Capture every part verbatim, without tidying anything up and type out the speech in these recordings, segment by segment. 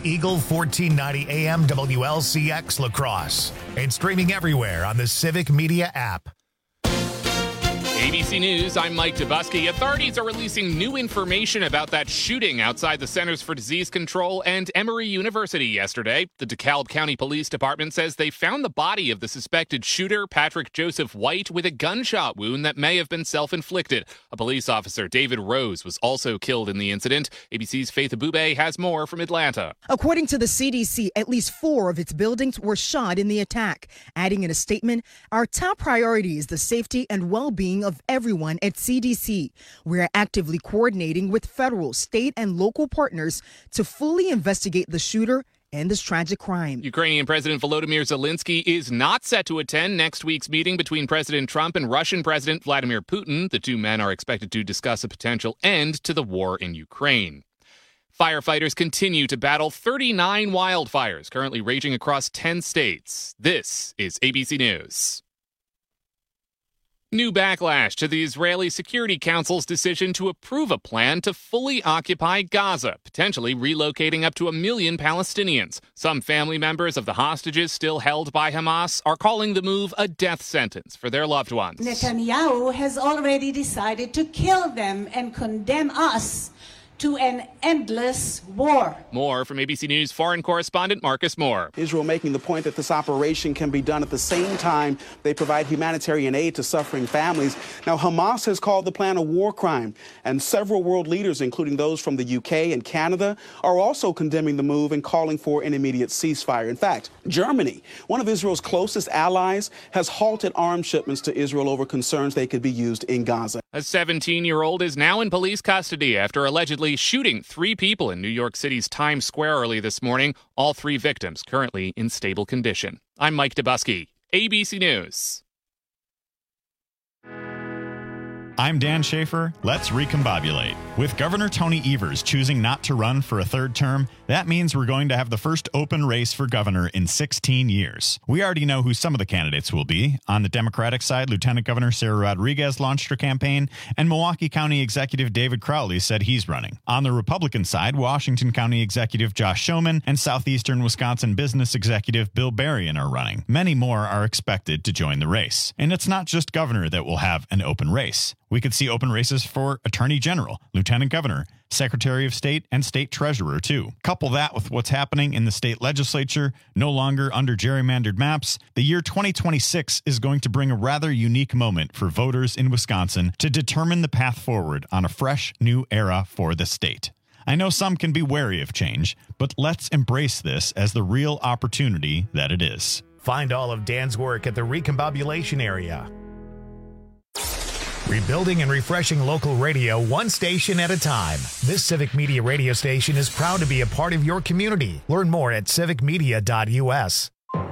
Eagle fourteen ninety A M W L C X La Crosse and streaming everywhere on the Civic Media app. A B C News, I'm Mike Dubusky. Authorities are releasing new information about that shooting outside the Centers for Disease Control and Emory University yesterday. The DeKalb County Police Department says they found the body of the suspected shooter, Patrick Joseph White, with a gunshot wound that may have been self-inflicted. A police officer, David Rose, was also killed in the incident. A B C's Faith Abube has more from Atlanta. According to the C D C, at least four of its buildings were shot in the attack. Adding in a statement, our top priority is the safety and well-being of everyone at C D C. We're actively coordinating with federal, state, and local partners to fully investigate the shooter and this tragic crime. Ukrainian President Volodymyr Zelensky is not set to attend next week's meeting between President Trump and Russian President Vladimir Putin. The two men are expected to discuss a potential end to the war in Ukraine. Firefighters continue to battle thirty-nine wildfires currently raging across ten states. This is A B C News. New backlash to the Israeli Security Council's decision to approve a plan to fully occupy Gaza, potentially relocating up to a million Palestinians. Some family members of the hostages still held by Hamas are calling the move a death sentence for their loved ones. Netanyahu has already decided to kill them and condemn us to an endless war. More from A B C News foreign correspondent Marcus Moore. Israel making the point that this operation can be done at the same time they provide humanitarian aid to suffering families. Now, Hamas has called the plan a war crime, and several world leaders, including those from the U K and Canada, are also condemning the move and calling for an immediate ceasefire. In fact, Germany, one of Israel's closest allies, has halted arms shipments to Israel over concerns they could be used in Gaza. A seventeen-year-old is now in police custody after allegedly shooting three people in New York City's Times Square early this morning. All three victims currently in stable condition. I'm Mike Dubusky, A B C News. I'm Dan Schaefer. Let's recombobulate. With Governor Tony Evers choosing not to run for a third term, that means we're going to have the first open race for governor in sixteen years. We already know who some of the candidates will be. On the Democratic side, Lieutenant Governor Sarah Rodriguez launched her campaign, and Milwaukee County Executive David Crowley said he's running. On the Republican side, Washington County Executive Josh Schoeman and Southeastern Wisconsin Business Executive Bill Berrien are running. Many more are expected to join the race. And it's not just governor that will have an open race. We could see open races for Attorney General, Lieutenant Governor, Secretary of State, and State Treasurer, too. Couple that with what's happening in the state legislature, no longer under gerrymandered maps, the year twenty twenty-six is going to bring a rather unique moment for voters in Wisconsin to determine the path forward on a fresh, new era for the state. I know some can be wary of change, but let's embrace this as the real opportunity that it is. Find all of Dan's work at the Recombobulation area. Rebuilding and refreshing local radio one station at a time. This Civic Media radio station is proud to be a part of your community. Learn more at civic media dot u s.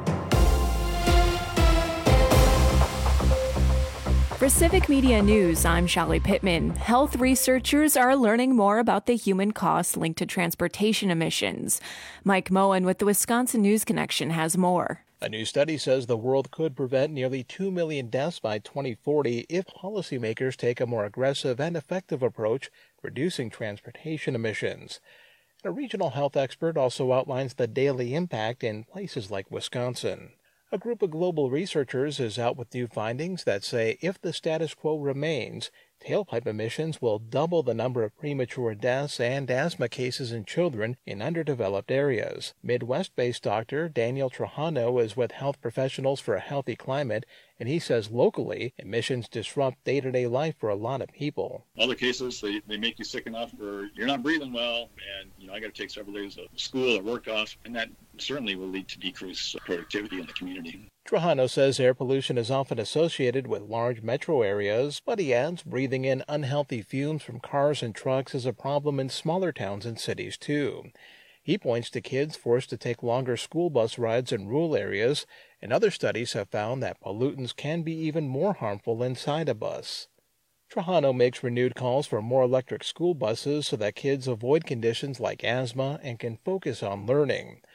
For Civic Media News, I'm Shelley Pittman. Health researchers are learning more about the human costs linked to transportation emissions. Mike Moen with the Wisconsin News Connection has more. A new study says the world could prevent nearly two million deaths by twenty forty if policymakers take a more aggressive and effective approach reducing transportation emissions. A regional health expert also outlines the daily impact in places like Wisconsin. A group of global researchers is out with new findings that say if the status quo remains, tailpipe emissions will double the number of premature deaths and asthma cases in children in underdeveloped areas. Midwest-based doctor Daniel Trujano is with Health Professionals for a Healthy Climate, and he says locally, emissions disrupt day-to-day life for a lot of people. Other cases, they, they make you sick enough or you're not breathing well, and you know I got to take several days of school or work off, and that certainly will lead to decreased productivity in the community. Trujano says air pollution is often associated with large metro areas, but he adds breathing in unhealthy fumes from cars and trucks is a problem in smaller towns and cities, too. He points to kids forced to take longer school bus rides in rural areas, and other studies have found that pollutants can be even more harmful inside a bus. Trujano makes renewed calls for more electric school buses so that kids avoid conditions like asthma and can focus on learning.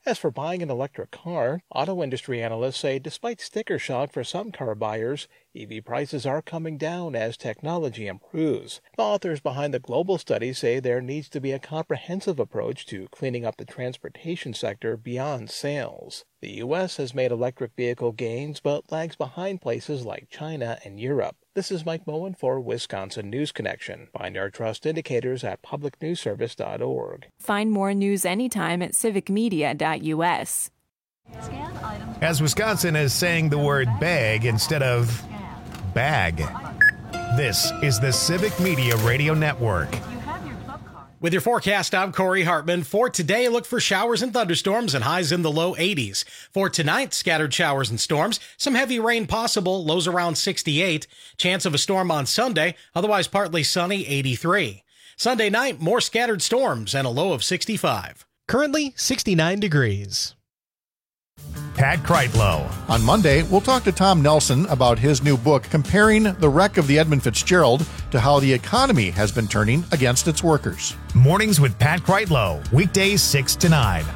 As for buying an electric car, auto industry analysts say despite sticker shock for some car buyers, E V prices are coming down as technology improves. The authors behind the global study say there needs to be a comprehensive approach to cleaning up the transportation sector beyond sales. The U S has made electric vehicle gains but lags behind places like China and Europe. This is Mike Moen for Wisconsin News Connection. Find our trust indicators at public news service dot org. Find more news anytime at civic media dot u s. As Wisconsin is saying the word bag instead of bag. This is the Civic Media Radio Network. With your forecast, I'm Corey Hartman. For today, look for showers and thunderstorms and highs in the low eighties. For tonight, scattered showers and storms. Some heavy rain possible, lows around sixty-eight. Chance of a storm on Sunday, otherwise partly sunny, eighty-three. Sunday night, more scattered storms and a low of sixty-five. Currently, sixty-nine degrees. Pat Kreitlow. On Monday, we'll talk to Tom Nelson about his new book, comparing the wreck of the Edmund Fitzgerald to how the economy has been turning against its workers. Mornings with Pat Kreitlow, weekdays six to nine.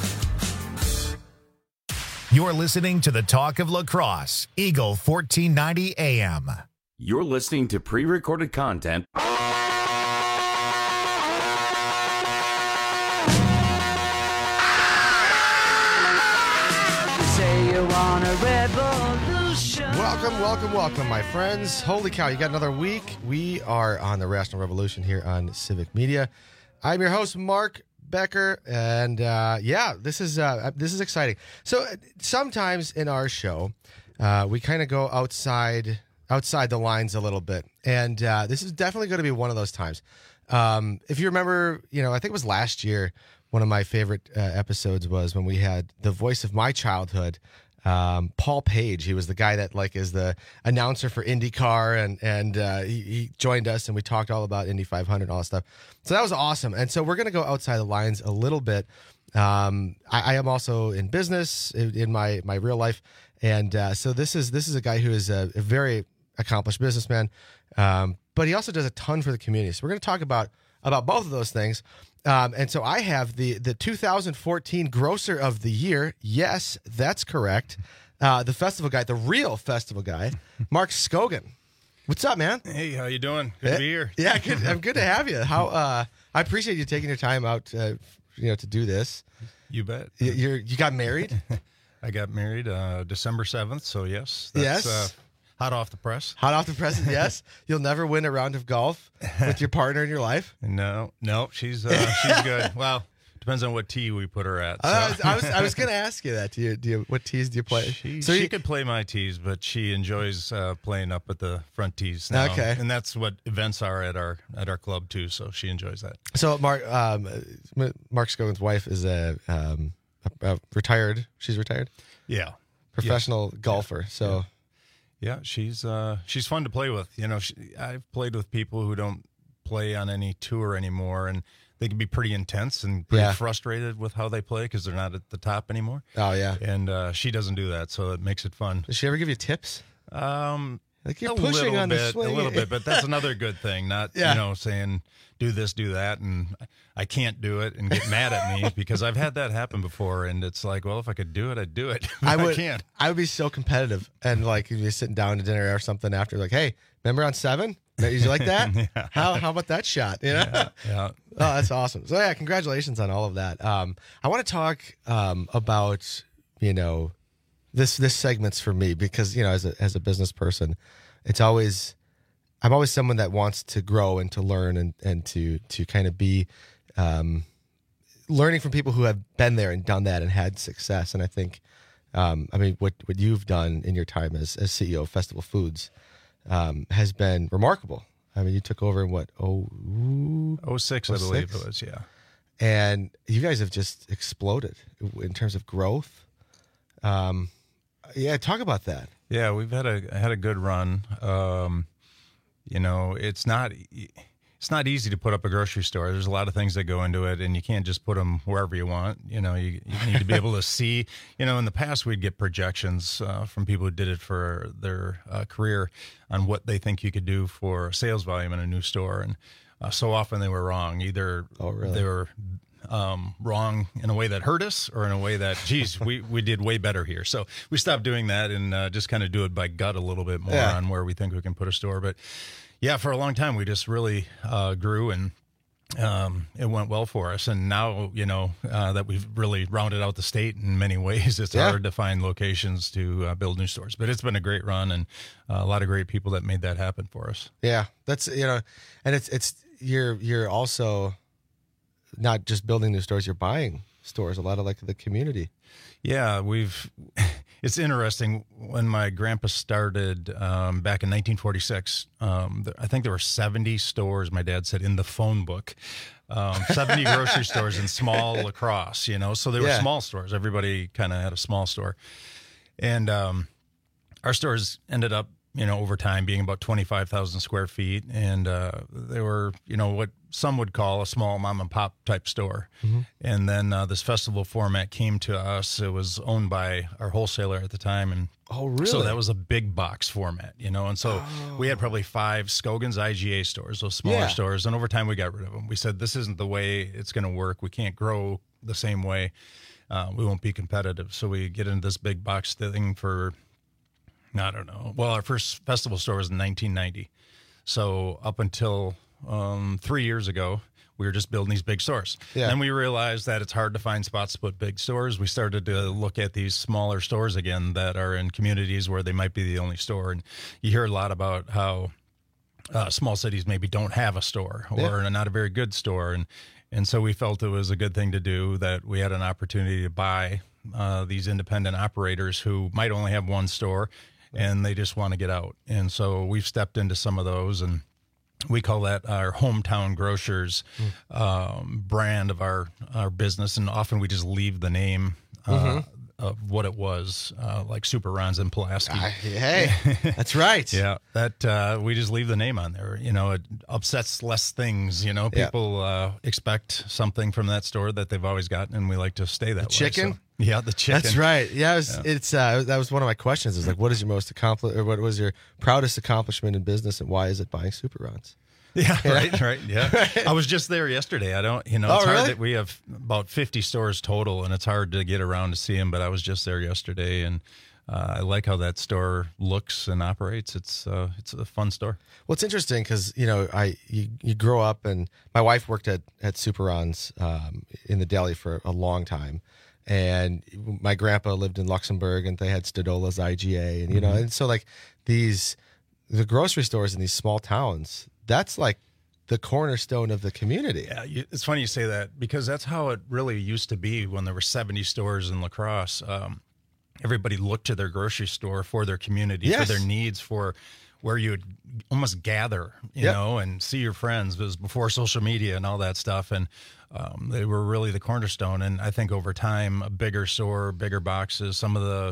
You're listening to the Talk of La Crosse, Eagle fourteen ninety A M. You're listening to pre-recorded content. Welcome, welcome, welcome, my friends. Holy cow, you got another week. We are on the Rational Revolution here on Civic Media. I'm your host, Mark Becker, and uh, yeah, this is uh, this is exciting. So sometimes in our show, uh, we kind of go outside outside the lines a little bit, and uh, this is definitely going to be one of those times. Um, if you remember, you know, I think it was last year, one of my favorite uh, episodes was when we had the voice of my childhood, Um, Paul Page. He was the guy that like is the announcer for IndyCar, and and uh, he, he joined us and we talked all about Indy five hundred and all that stuff. So that was awesome. And so we're going to go outside the lines a little bit. Um, I, I am also in business in, in my my real life, and uh, so this is this is a guy who is a, a very accomplished businessman, um, but he also does a ton for the community. So we're going to talk about about both of those things. Um, and so I have the the two thousand fourteen Grocer of the Year. Yes, that's correct. Uh, the festival guy, the real festival guy, Mark Skogan. What's up, man? Hey, how you doing? Good yeah, to be here. Yeah, good, I'm good to have you. How uh, I appreciate you taking your time out, uh, you know, to do this. You bet. You, you're you got married. I got married uh, December seventh. So yes, that's, yes. Uh, hot off the press. Hot off the press, yes. You'll never win a round of golf with your partner in your life. No, no, she's uh, she's good. Well, depends on what tee we put her at. So. Uh, I was I was going to ask you that. Do you do you, what tees do you play? She, so she you, could play my tees, but she enjoys uh, playing up at the front tees now. Okay, and that's what events are at our at our club too. So she enjoys that. So Mark um, Mark Skogan's wife is a, um, a, a retired. She's retired. Yeah, professional yeah. golfer. So. Yeah. Yeah, she's uh, she's fun to play with. You know, she, I've played with people who don't play on any tour anymore, and they can be pretty intense and pretty yeah. frustrated with how they play because they're not at the top anymore. Oh, yeah. And uh, she doesn't do that, so it makes it fun. Does she ever give you tips? Um, like you're a pushing little on bit, the swing. A little bit, but that's another good thing. Not, yeah. you know, saying do this, do that, and I can't do it and get mad at me because I've had that happen before, and it's like, well, if I could do it, I'd do it. But I, would, I can't. I would be so competitive, and like if you're sitting down to dinner or something after, like, hey, remember on seven? Did you like that? yeah. How how about that shot? You know? Yeah. yeah. Oh, that's awesome. So yeah, congratulations on all of that. Um, I want to talk um about you know this this segment's for me because you know as a as a business person, it's always. I'm always someone that wants to grow and to learn and, and to to kind of be um, learning from people who have been there and done that and had success. And I think, um, I mean, what, what you've done in your time as, as C E O of Festival Foods um, has been remarkable. I mean, you took over in what, oh, oh six, I believe it was, yeah. And you guys have just exploded in terms of growth. Um, yeah, talk about that. Yeah, we've had a had a good run. Um, You know, it's not it's not easy to put up a grocery store. There's a lot of things that go into it, and you can't just put them wherever you want. You know, you, you need to be able to see. You know, in the past, we'd get projections uh, from people who did it for their uh, career on what they think you could do for sales volume in a new store, and uh, so often they were wrong. Either oh, really? they were um, wrong in a way that hurt us or in a way that, geez, we, we did way better here. So we stopped doing that and uh, just kind of do it by gut a little bit more Yeah. on where we think we can put a store. But yeah, for a long time, we just really uh, grew and um, it went well for us. And now, you know, uh, that we've really rounded out the state in many ways, it's Yeah. hard to find locations to uh, build new stores. But it's been a great run and uh, a lot of great people that made that happen for us. Yeah, that's, you know, and it's it's you're you're also not just building new stores, you're buying stores, a lot of like the community. Yeah, we've. It's interesting. When my grandpa started um, back in nineteen forty-six, um, th- I think there were seventy stores, my dad said, in the phone book. Um, seventy grocery stores in small La Crosse, you know. So they were Yeah. small stores. Everybody kind of had a small store. And um, our stores ended up, you know, over time being about twenty-five thousand square feet. And uh, they were, you know, what some would call a small mom and pop type store. Mhm. And then uh, this festival format came to us. It was owned by our wholesaler at the time. And Oh, really? so that was a big box format, you know. And so we had probably five Scogan's I G A stores, those smaller Yeah. stores. And over time we got rid of them. We said, this isn't the way it's going to work. We can't grow the same way. Uh, we won't be competitive. So we get into this big box thing for, I don't know. Well, our first festival store was in nineteen ninety. So up until um, three years ago, we were just building these big stores. Yeah. Then we realized that it's hard to find spots to put big stores. We started to look at these smaller stores again that are in communities where they might be the only store. And you hear a lot about how uh, small cities maybe don't have a store or Yeah. not a very good store. And and so we felt it was a good thing to do, that we had an opportunity to buy uh, these independent operators who might only have one store and they just want to get out. And so we've stepped into some of those, and we call that our hometown grocers um, brand of our, our business. And often we just leave the name uh, Mhm. of what it was, uh, like Super Ron's and Pulaski. Ah, hey, that's right. Yeah, that uh, we just leave the name on there. You know, it upsets less things. You know, Yeah. people uh, expect something from that store that they've always gotten, and we like to stay that way. chicken? So- yeah, the chicken. That's right. Yeah, it was, Yeah. it's uh, that was one of my questions. Is like, what is your most accompli- or what was your proudest accomplishment in business, and why is it buying Super Rons? Yeah, right, right. Yeah. I was just there yesterday. I don't, you know, Oh, it's hard really? that we have about fifty stores total, and it's hard to get around to see them, but I was just there yesterday, and uh, I like how that store looks and operates. It's uh, it's a fun store. Well, it's interesting because you know I you, you grow up, and my wife worked at at Super Rons um, in the deli for a long time, and my grandpa lived in Luxembourg, and they had Stadola's I G A, and you know, Mhm. and so like these the grocery stores in these small towns, that's like the cornerstone of the community. Yeah, you, it's funny you say that, because that's how it really used to be when there were seventy stores in La Crosse. Um, everybody looked to their grocery store for their community, Yes. for their needs, for where you would almost gather, you Yep. know, and see your friends. It was before social media and all that stuff. And um, they were really the cornerstone. And I think over time, a bigger store, bigger boxes, some of the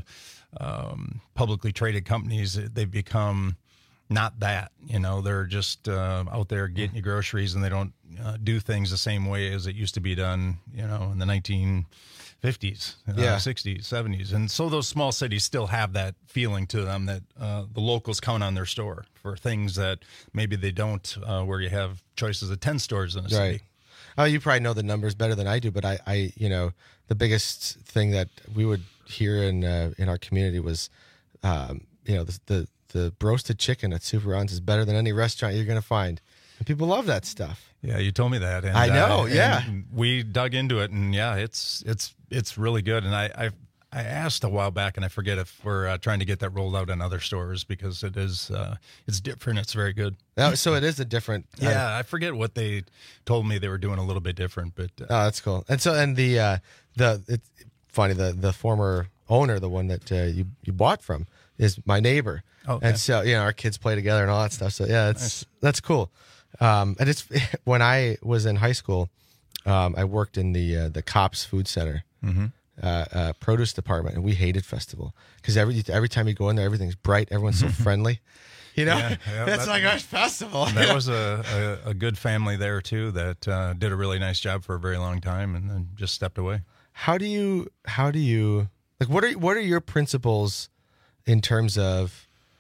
um, publicly traded companies, they've become not that, you know, they're just uh, out there getting you groceries, and they don't uh, do things the same way as it used to be done, you know, in the nineteen fifties, uh, Yeah. sixties, seventies. And so those small cities still have that feeling to them that uh, the locals count on their store for things that maybe they don't, uh, where you have choices of ten stores in a city. Right. Oh, you probably know the numbers better than I do, but I, I you know, the biggest thing that we would hear in uh, in our community was, um, you know, the, the the roasted chicken at Super Rons is better than any restaurant you're going to find, and people love that stuff. Yeah, you told me that. And, I know, uh, yeah. and we dug into it, and yeah, it's it's it's really good. And I I, I asked a while back, and I forget if we're uh, trying to get that rolled out in other stores, because it is uh, it's different. It's very good. Oh, so it is a different. uh, Yeah, I forget what they told me they were doing a little bit different, but uh, Oh, that's cool. And so, and the uh, the it's funny, the the former owner, the one that uh, you you bought from, is my neighbor. Okay. And so, you know, our kids play together and all that stuff. So yeah, it's Nice. that's cool. Um, and it's when I was in high school, um, I worked in the uh, the Cops Food Center. Mhm. Uh, uh, produce department, and we hated festival because every every time you go in there, everything's bright, everyone's so friendly. You know, Yeah, yeah, it's that- like our festival. that was a, a, a good family there too that uh, did a really nice job for a very long time, and then just stepped away. How do you how do you like what are what are your principles in terms of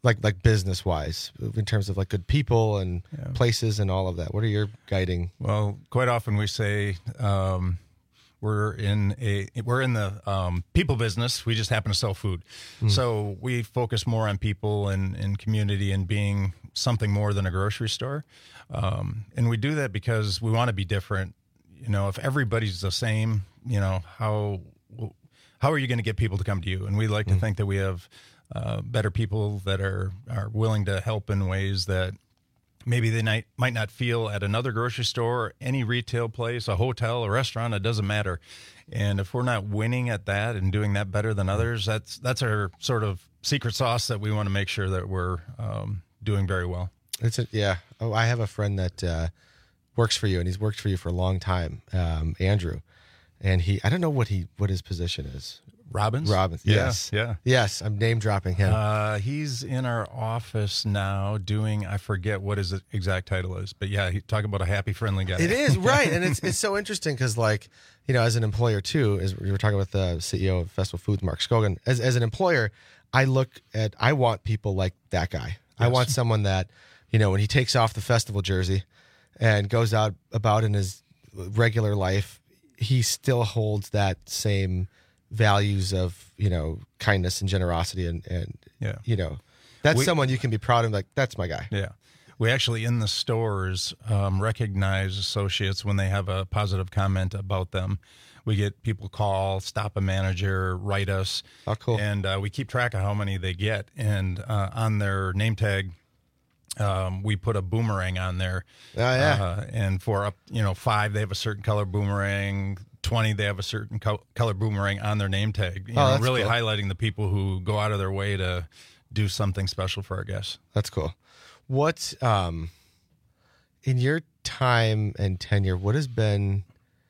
like like business wise, in terms of like good people and Yeah. places and all of that? What are your guiding? Well, quite often we say um, we're in a we're in the um, people business. We just happen to sell food, Mm. so we focus more on people and, and community and being something more than a grocery store. Um, and we do that because we want to be different. You know, if everybody's the same, you know, how how are you going to get people to come to you? And we like Mm. to think that we have uh, better people that are are willing to help in ways that maybe they might, might not feel at another grocery store, any retail place, a hotel, a restaurant. It doesn't matter. And if we're not winning at that and doing that better than others, that's that's our sort of secret sauce that we want to make sure that we're um, doing very well. It's a, yeah. Oh, I have a friend that uh, works for you, and he's worked for you for a long time, um, Andrew. And he, I don't know what he what his position is. Robbins? Robbins. Yeah, Yes. yeah. Yes. I'm name dropping him. Uh, he's in our office now doing, I forget what his exact title is, but yeah, he talk about a happy, friendly guy. It is right, and it's it's so interesting because, like, you know, as an employer too, as we were talking with the C E O of Festival Foods, Mark Scogan. As as an employer, I look at, I want people like that guy. I Yes. want someone that, you know, when he takes off the festival jersey and goes out about in his regular life, he still holds that same values of, you know, kindness and generosity, and and Yeah. you know, that's We- someone you can be proud of. Like, that's my guy. Yeah. We actually, in the stores, um, recognize associates when they have a positive comment about them. We get people call, stop a manager, write us. Oh, cool. And uh, we keep track of how many they get. And uh, on their name tag, um, we put a boomerang on there. Oh, yeah. Uh, and for up, you know, five, they have a certain color boomerang. twenty, they have a certain co- color boomerang on their name tag. You Oh, know, that's really cool. highlighting the people who go out of their way to do something special for our guests. That's cool. What, um, in your time and tenure, what has been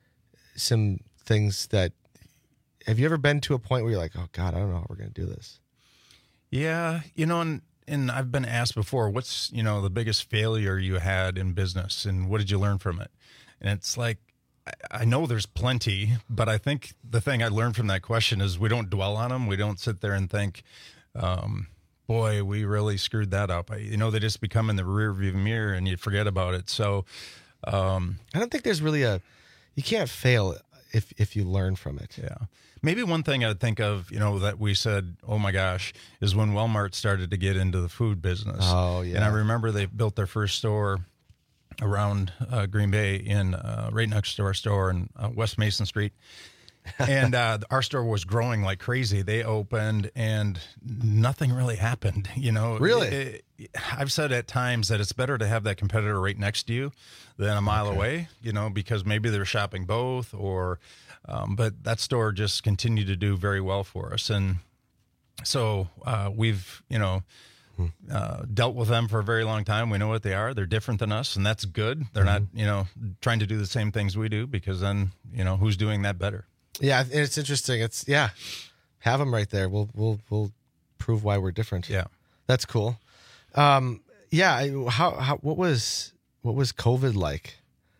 some things that, have you ever been to a point where you're like, oh God, I don't know how we're going to do this? Yeah, you know, and, and I've been asked before, what's, you know, the biggest failure you had in business and what did you learn from it? And it's like, I- I know there's plenty, but I think the thing I learned from that question is we don't dwell on them. We don't sit there and think, um, boy, we really screwed that up. I, you know, they just become in the rear view mirror and you forget about it. So, um, I don't think there's really a, you can't fail if if you learn from it. Yeah. Maybe one thing I'd think of, you know, that we said, oh my gosh, is when Walmart started to get into the food business. Oh, yeah. And I remember they built their first store around uh, Green Bay in uh, right next to our store in uh, West Mason Street. And uh, our store was growing like crazy. They opened and nothing really happened. You know, Really? It- I've said at times that it's better to have that competitor right next to you than a mile Okay. away, you know, because maybe they're shopping both or, um, but that store just continued to do very well for us. And so uh, we've, you know, uh, dealt with them for a very long time. We know what they are. They're different than us, and that's good. They're not, you know, trying to do the same things we do because then, you know, who's doing that better? Yeah, and it's interesting. It's, yeah, have them right there. We'll, we'll, we'll prove why we're different. Yeah. That's cool. Um, yeah. I- How, how, what was, what was COVID like?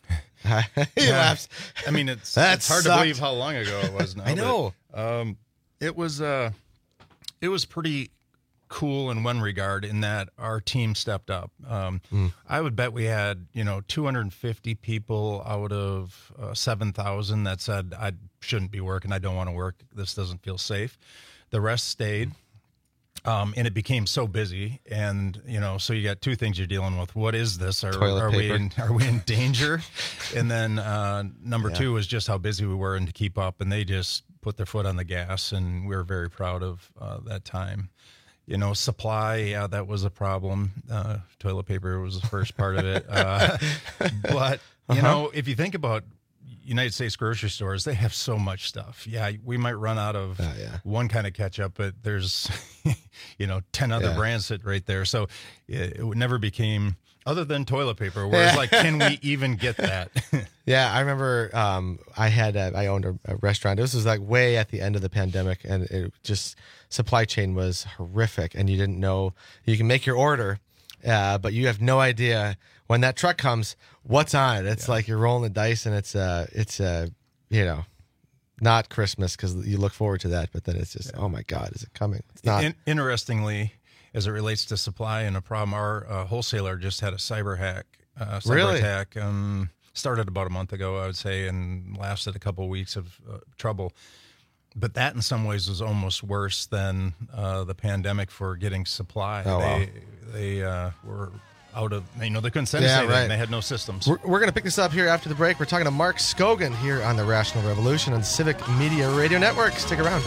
He Yeah. laughs. I mean, it's That it's hard sucked. to believe how long ago it was now. I know. but, um, it was uh, it was pretty cool in one regard in that our team stepped up. Um, Mm. I would bet we had, you know, two hundred fifty people out of uh, seven thousand that said, I shouldn't be working. I don't want to work. This doesn't feel safe. The rest stayed. Um, and it became so busy, and you know, so you got two things you're dealing with. What is this? Are, Toilet are we paper. in, are we in danger? And then uh, number Yeah. two was just how busy we were and to keep up. And they just put their foot on the gas, and we were very proud of uh, that time. You know, supply, yeah, that was a problem. Uh, toilet paper was the first part of it. Uh, but you Uh-huh. know, if you think about United States grocery stores, they have so much stuff. Yeah, we might run out of Oh, yeah. one kind of ketchup, but there's, you know, ten other Yeah. brands sit right there. So it, it never became, other than toilet paper, where it's Yeah. like, can we even get that? Yeah, I remember um, I had a, I owned a, a restaurant. This was like way at the end of the pandemic, and it just supply chain was horrific, and you didn't know you can make your order, uh, but you have no idea when that truck comes what's on it. It's like you're rolling the dice, and it's uh it's uh you know not Christmas because you look forward to that, but then it's just oh my God, is it coming? It's not. In, interestingly, as it relates to supply and a problem. Our uh, wholesaler just had a cyber hack, uh, cyber Really? attack. Um, started about a month ago, I would say, and lasted a couple of weeks of uh, trouble. But that, in some ways, was almost worse than uh, the pandemic for getting supply. Oh, they wow. they uh, were out of, you know, they couldn't send Yeah, us anything. right. They had no systems. We're, we're going to pick this up here after the break. We're talking to Mark Scogan here on the Rational Revolution on Civic Media Radio Network. Stick around.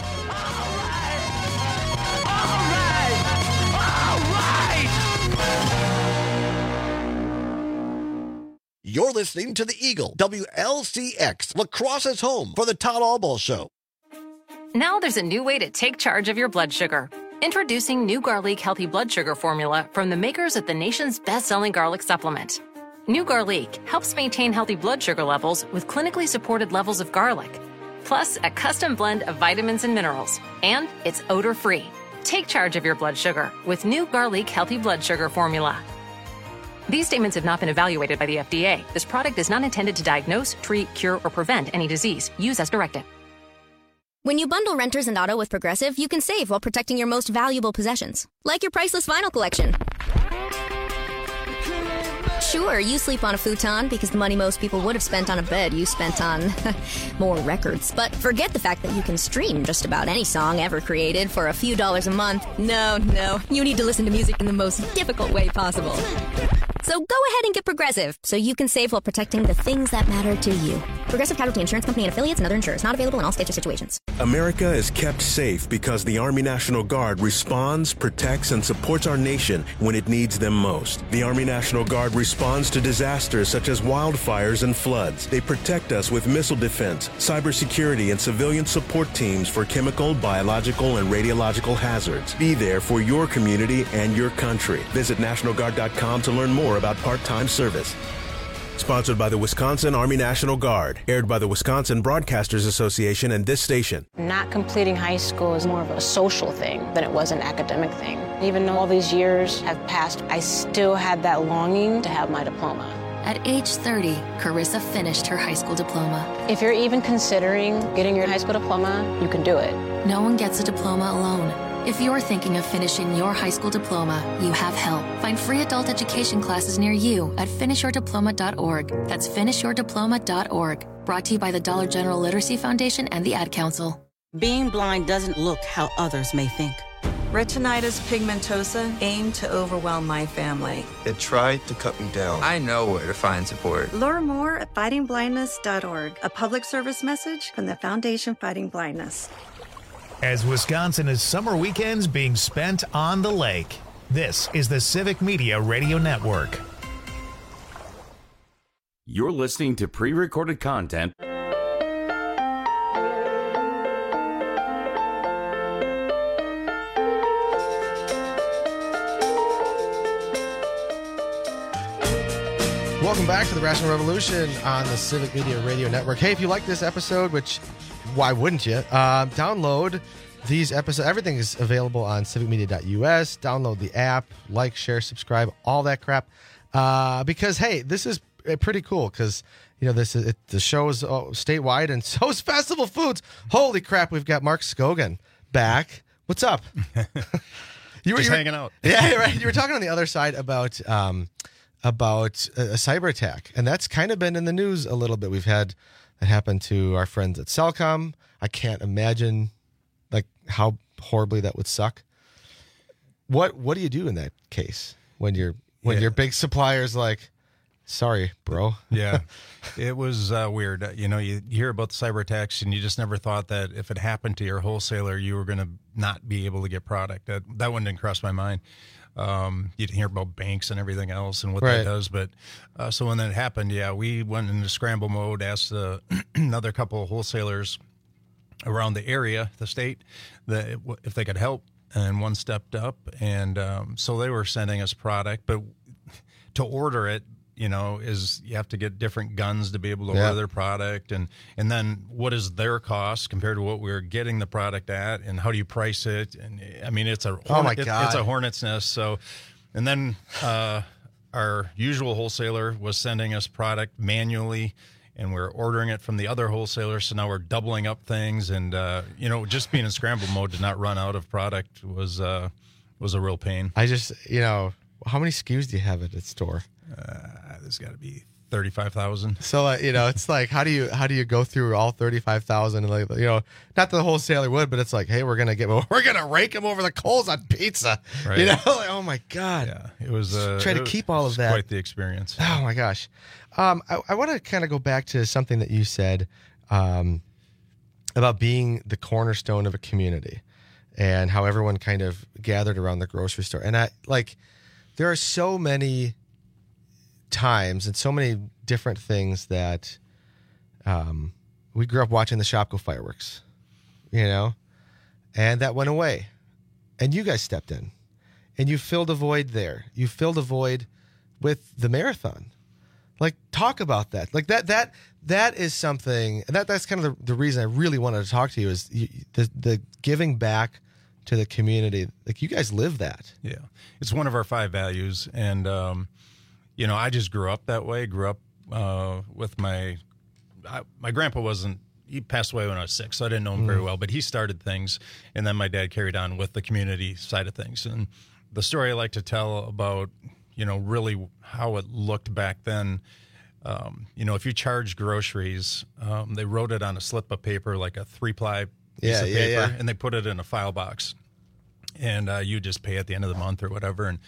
You're listening to The Eagle, W L C X, La Crosse's home for the Todd Albaugh Show. Now there's a new way to take charge of your blood sugar. Introducing new Garlic Healthy Blood Sugar Formula from the makers of the nation's best-selling garlic supplement. New Garlic helps maintain healthy blood sugar levels with clinically supported levels of garlic, plus a custom blend of vitamins and minerals. And it's odor-free. Take charge of your blood sugar with new Garlic Healthy Blood Sugar Formula. These statements have not been evaluated by the F D A. This product is not intended to diagnose, treat, cure, or prevent any disease. Use as directed. When you bundle renters and auto with Progressive, you can save while protecting your most valuable possessions, like your priceless vinyl collection. Sure, you sleep on a futon because the money most people would have spent on a bed you spent on more records. But forget the fact that you can stream just about any song ever created for a few dollars a month. No, no, you need to listen to music in the most difficult way possible. So go ahead and get Progressive so you can save while protecting the things that matter to you. Progressive Casualty Insurance Company and affiliates and other insurers. Not available in all states or situations. America is kept safe because the Army National Guard responds, protects, and supports our nation when it needs them most. The Army National Guard responds to disasters such as wildfires and floods. They protect us with missile defense, cybersecurity, and civilian support teams for chemical, biological, and radiological hazards. Be there for your community and your country. Visit National Guard dot com to learn more about part-time service. Sponsored by the Wisconsin Army National Guard. Aired by the Wisconsin Broadcasters Association and this station. Not completing high school is more of a social thing than it was an academic thing. Even though all these years have passed, I still had that longing to have my diploma. At age thirty, Carissa finished her high school diploma. If you're even considering getting your high school diploma, you can do it. No one gets a diploma alone. If you're thinking of finishing your high school diploma, you have help. Find free adult education classes near you at finish your diploma dot org. That's finish your diploma dot org. Brought to you by the Dollar General Literacy Foundation and the Ad Council. Being blind doesn't look how others may think. Retinitis pigmentosa aimed to overwhelm my family. It tried to cut me down. I know where to find support. Learn more at fighting blindness dot org, a public service message from the Foundation Fighting Blindness. As Wisconsin is summer weekends being spent on the lake, this is the Civic Media Radio Network. You're listening to pre-recorded content. Welcome back to the Rational Revolution on the Civic Media Radio Network. Hey, if you like this episode, which why wouldn't you? Uh, download these episodes. Everything is available on civic media dot U S. Download the app, like, share, subscribe, all that crap. Uh, because, hey, this is pretty cool because, you know, this is, it, the show is uh, statewide and so is Festival Foods. Holy crap, we've got Mark Scogan back. What's up? you were Just you were, hanging out. Yeah, right. You were talking on the other side about... Um, about a, a cyber attack, and that's kind of been in the news a little bit. We've had that happen to our friends at Cellcom. I can't imagine like how horribly that would suck. What what do you do in that case when you're when Yeah. your big supplier's like, sorry, bro? Yeah, it was uh, weird. You know, you hear about the cyber attacks, and you just never thought that if it happened to your wholesaler, you were going to not be able to get product. That that one didn't cross my mind. Um, you'd hear about banks and everything else and what Right. that does. But uh, so when that happened, yeah, we went into scramble mode, asked uh, another couple of wholesalers around the area, the state, that if they could help. And one stepped up. And um, so they were sending us product. But to order it, you know, is you have to get different guns to be able to Yeah. order their product. And, and then what is their cost compared to what we're getting the product at? And how do you price it? And I mean, it's a, hornet, Oh, my it- God. it's a hornet's nest. So, and then uh, our usual wholesaler was sending us product manually, and we're ordering it from the other wholesaler. So now we're doubling up things. And, uh, you know, just being in scramble mode to not run out of product was, uh, was a real pain. I just, you know, how many S K Us do you have at the store? Uh, there's got to be thirty-five thousand. So, uh, you know, it's like, how do you how do you go through all thirty-five thousand? And, like, you know, not that the wholesaler would, but it's like, hey, we're going to get, we're going to rake them over the coals on pizza. Right. You know, like, oh my God. Yeah, it was, uh, try to it keep all was of that. Quite the experience. Oh my gosh. Um, I, I want to kind of go back to something that you said um, about being the cornerstone of a community and how everyone kind of gathered around the grocery store. And I like, there are so many times and so many different things that um, we grew up watching the Shopko fireworks, you know, and that went away. And you guys stepped in and you filled a void there. You filled a void with the marathon. Like, talk about that. Like that, that, that is something that that's kind of the, the reason I really wanted to talk to you is you, the, the giving back to the community. Like, you guys live that. Yeah. It's one of our five values. And, um, you know, I just grew up that way, grew up uh, with my, I, my grandpa wasn't, he passed away when I was six, so I didn't know him mm. very well, but he started things. And then my dad carried on with the community side of things. And the story I like to tell about, you know, really how it looked back then, um, you know, if you charge groceries, um, they wrote it on a slip of paper, like a three-ply piece yeah, of yeah, paper, yeah. and they put it in a file box. And uh, you just pay at the end of the month or whatever. And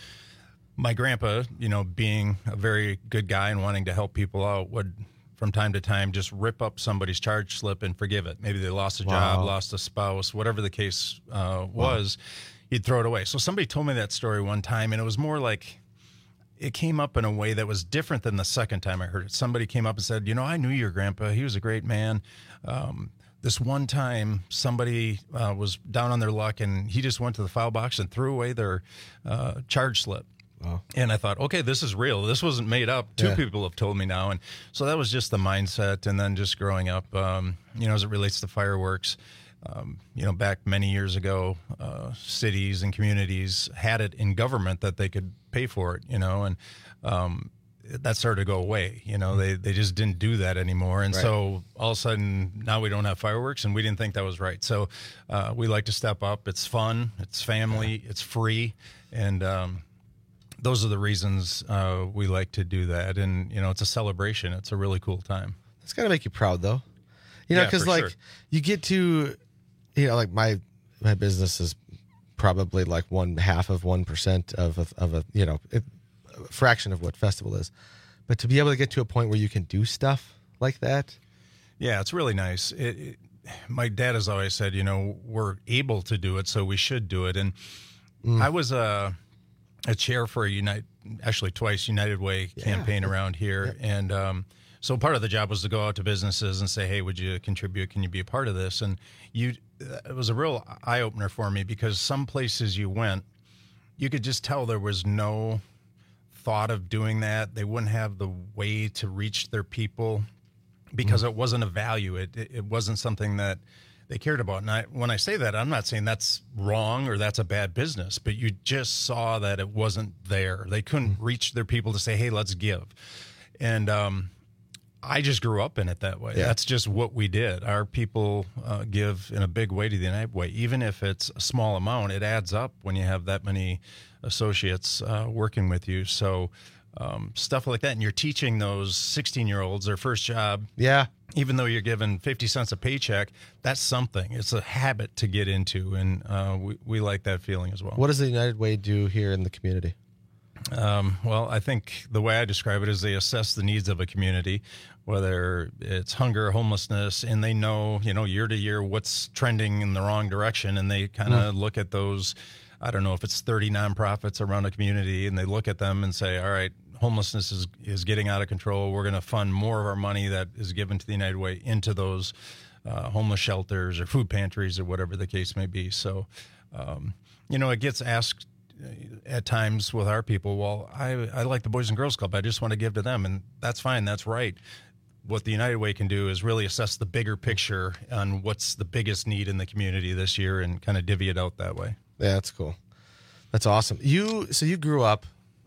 my grandpa, you know, being a very good guy and wanting to help people out, would from time to time just rip up somebody's charge slip and forgive it. Maybe they lost a Wow. job, lost a spouse, whatever the case uh, was, wow. he'd throw it away. So somebody told me that story one time, and it was more like it came up in a way that was different than the second time I heard it. Somebody came up and said, you know, I knew your grandpa. He was a great man. Um, this one time, somebody uh, was down on their luck, and he just went to the file box and threw away their uh, charge slip. Wow. And I thought, okay, this is real. This wasn't made up. Two Yeah. people have told me now. And so that was just the mindset. And then just growing up, um, you know, as it relates to fireworks, um, you know, back many years ago, uh, cities and communities had it in government that they could pay for it, you know, and um, that started to go away. You know, they, they just didn't do that anymore. And Right. so all of a sudden now we don't have fireworks, and we didn't think that was right. So uh, we like to step up. It's fun. It's family. It's free. And, um, those are the reasons uh, we like to do that. And, you know, it's a celebration. It's a really cool time. It's got to make you proud, though. You know, Yeah, because, for like, sure. you get to, you know, like, my my business is probably, like, one half of one percent of a, of a, you know, a fraction of what festival is. But to be able to get to a point where you can do stuff like that. Yeah, it's really nice. It, it, my dad has always said, you know, we're able to do it, so we should do it. And Mm. I was a, a chair for a United, actually twice, United Way Yeah. campaign around here. And um, so part of the job was to go out to businesses and say, hey, would you contribute? Can you be a part of this? And you, it was a real eye-opener for me, because some places you went, you could just tell there was no thought of doing that. They wouldn't have the way to reach their people because it wasn't a value. It, it it wasn't something that they cared about. And I, when I say that, I'm not saying that's wrong or that's a bad business, but you just saw that it wasn't there. They couldn't reach their people to say, hey, let's give. And um, I just grew up in it that way. Yeah. That's just what we did. Our people uh, give in a big way to the United Way. Even if it's a small amount, it adds up when you have that many associates uh, working with you. So um, stuff like that. And you're teaching those sixteen-year-olds their first job. Yeah. Even though you're given fifty cents a paycheck, that's something. It's a habit to get into, and uh, we, we like that feeling as well. What does the United Way do here in the community? Um, well, I think the way I describe it is they assess the needs of a community, whether it's hunger, homelessness, and they know, you know, year to year what's trending in the wrong direction, and they kind of Mm. look at those, I don't know if it's thirty nonprofits around a community, and they look at them and say, all right, homelessness is, is getting out of control. We're going to fund more of our money that is given to the United Way into those uh, homeless shelters or food pantries or whatever the case may be. So, um, you know, it gets asked at times with our people, well, I, I like the Boys and Girls Club. I just want to give to them. And that's fine. That's right. What the United Way can do is really assess the bigger picture on what's the biggest need in the community this year and kind of divvy it out that way. Yeah, that's cool. That's awesome. You so you grew up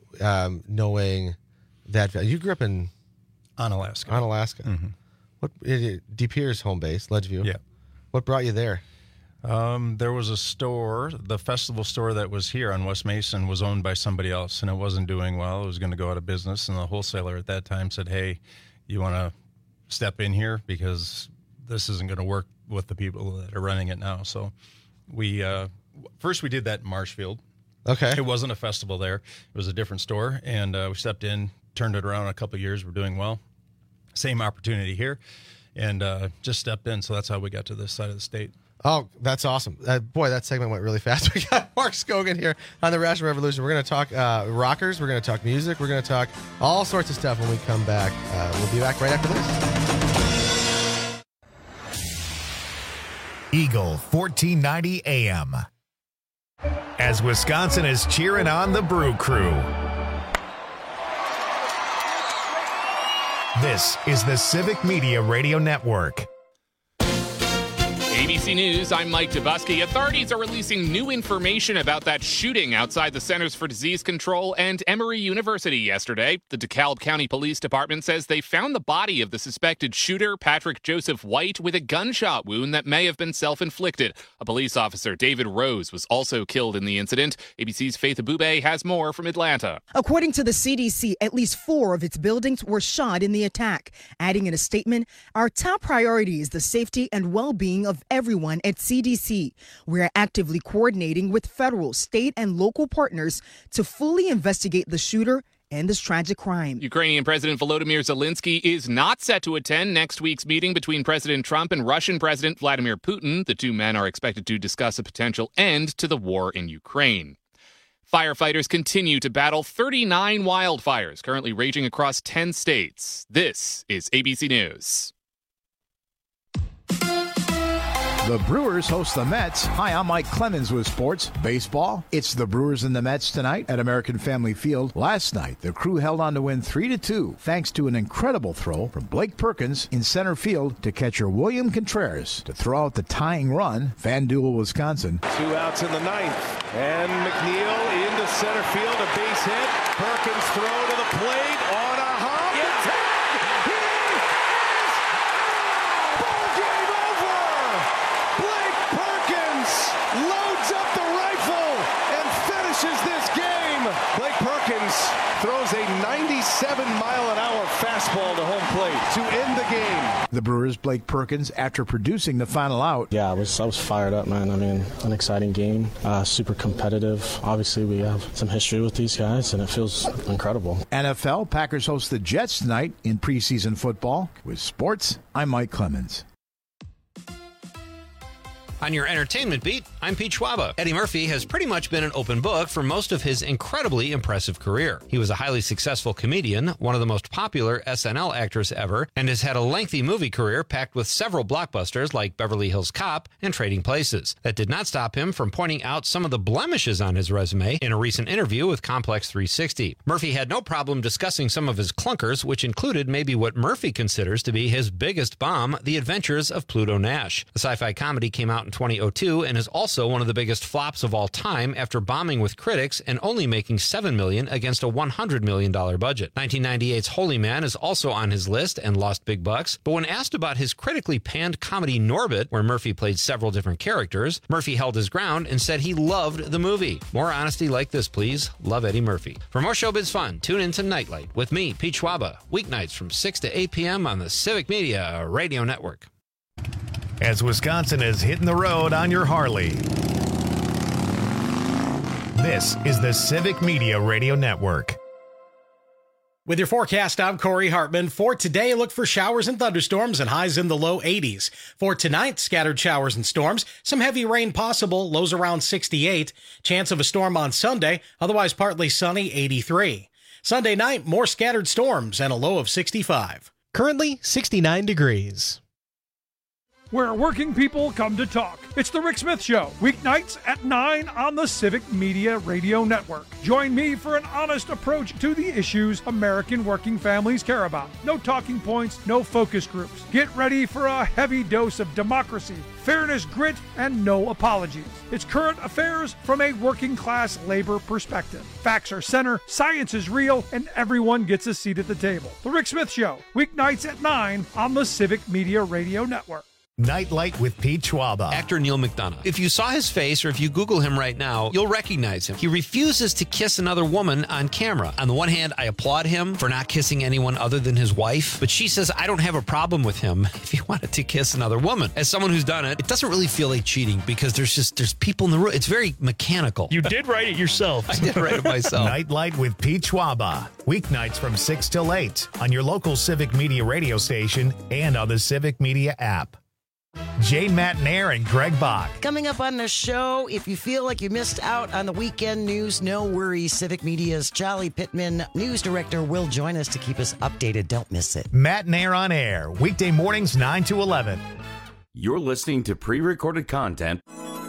um, knowing that you grew up in Onalaska. Onalaska. Mm-hmm. What De Pere's home base, Ledgeview. Yeah. What brought you there? Um, there was a store, the festival store that was here on West Mason was owned by somebody else, and it wasn't doing well. It was going to go out of business, and the wholesaler at that time said, hey, you want to step in here because this isn't going to work with the people that are running it now. So we uh, first we did that in Marshfield. Okay. It wasn't a festival there. It was a different store, and uh, we stepped in, turned it around in a couple of years. We're doing well. Same opportunity here, and uh, just stepped in. So that's how we got to this side of the state. Oh, that's awesome. Uh, boy, that segment went really fast. We got Mark Scogan here on the Rational Revolution. We're going to talk uh, rockers. We're going to talk music. We're going to talk all sorts of stuff when we come back. Uh, we'll be back right after this. Eagle fourteen ninety A M. As Wisconsin is cheering on the Brew Crew. This is the Civic Media Radio Network. A B C News, I'm Mike Dubusky. Authorities are releasing new information about that shooting outside the Centers for Disease Control and Emory University yesterday. The DeKalb County Police Department says they found the body of the suspected shooter, Patrick Joseph White, with a gunshot wound that may have been self-inflicted. A police officer, David Rose, was also killed in the incident. A B C's Faith Abube has more from Atlanta. According to the C D C, at least four of its buildings were shot in the attack. Adding in a statement, our top priority is the safety and well-being of everyone at C D C. We are actively coordinating with federal, state, and local partners to fully investigate the shooter and this tragic crime. Ukrainian President Volodymyr Zelensky is not set to attend next week's meeting between President Trump and Russian President Vladimir Putin. The two men are expected to discuss a potential end to the war in Ukraine. Firefighters continue to battle thirty-nine wildfires currently raging across ten states. This is A B C News. The Brewers host the Mets. Hi, I'm Mike Clemens with sports. Baseball. It's the Brewers and the Mets tonight at American Family Field. Last night, the Crew held on to win three to two thanks to an incredible throw from Blake Perkins in center field to catcher William Contreras to throw out the tying run. FanDuel, Wisconsin. Two outs in the ninth. And McNeil into center field. A base hit. Perkins throw to the plate on a hop. It's hit! Loads up the rifle and finishes this game. Blake Perkins throws a ninety-seven mile an hour fastball to home plate to end the game. The Brewers' Blake Perkins, after producing the final out. Yeah, I was I was fired up, man. I mean, an exciting game, uh, super competitive. Obviously, we have some history with these guys, and it feels incredible. N F L, Packers host the Jets tonight in preseason football. With sports, I'm Mike Clemens. On your entertainment beat, I'm Pete Schwaba. Eddie Murphy has pretty much been an open book for most of his incredibly impressive career. He was a highly successful comedian, one of the most popular S N L actors ever, and has had a lengthy movie career packed with several blockbusters like Beverly Hills Cop and Trading Places. That did not stop him from pointing out some of the blemishes on his resume in a recent interview with Complex three sixty. Murphy had no problem discussing some of his clunkers, which included maybe what Murphy considers to be his biggest bomb, The Adventures of Pluto Nash. The sci-fi comedy came out in twenty oh two and is also one of the biggest flops of all time after bombing with critics and only making seven million dollars against a one hundred million dollars budget. nineteen ninety-eight's Holy Man is also on his list and lost big bucks, but when asked about his critically panned comedy Norbit, where Murphy played several different characters, Murphy held his ground and said he loved the movie. More honesty like this, please. Love Eddie Murphy. For more showbiz fun, tune in to Nightlight with me, Pete Schwaba, weeknights from six to eight p.m. on the Civic Media Radio Network. As Wisconsin is hitting the road on your Harley. This is the Civic Media Radio Network. With your forecast, I'm Corey Hartman. For today, look for showers and thunderstorms and highs in the low eighties. For tonight, scattered showers and storms. Some heavy rain possible, lows around sixty-eight. Chance of a storm on Sunday, otherwise partly sunny, eighty-three. Sunday night, more scattered storms and a low of sixty-five. Currently, sixty-nine degrees. Where working people come to talk. It's the Rick Smith Show, weeknights at nine on the Civic Media Radio Network. Join me for an honest approach to the issues American working families care about. No talking points, no focus groups. Get ready for a heavy dose of democracy, fairness, grit, and no apologies. It's current affairs from a working class labor perspective. Facts are center, science is real, and everyone gets a seat at the table. The Rick Smith Show, weeknights at nine on the Civic Media Radio Network. Nightlight with Pete Schwaba. Actor Neil McDonough. If you saw his face or if you Google him right now, you'll recognize him. He refuses to kiss another woman on camera. On the one hand, I applaud him for not kissing anyone other than his wife, but she says I don't have a problem with him if he wanted to kiss another woman. As someone who's done it, it doesn't really feel like cheating because there's just there's people in the room. It's very mechanical. You did write it yourself. I did write it myself. Nightlight with Pete Schwaba. Weeknights from six till eight on your local Civic Media radio station and on the Civic Media app. Jane Matnair and Greg Bach. Coming up on the show, if you feel like you missed out on the weekend news, no worries. Civic Media's Charlie Pittman, news director, will join us to keep us updated. Don't miss it. Matnair on air, weekday mornings nine to eleven. You're listening to pre-recorded content.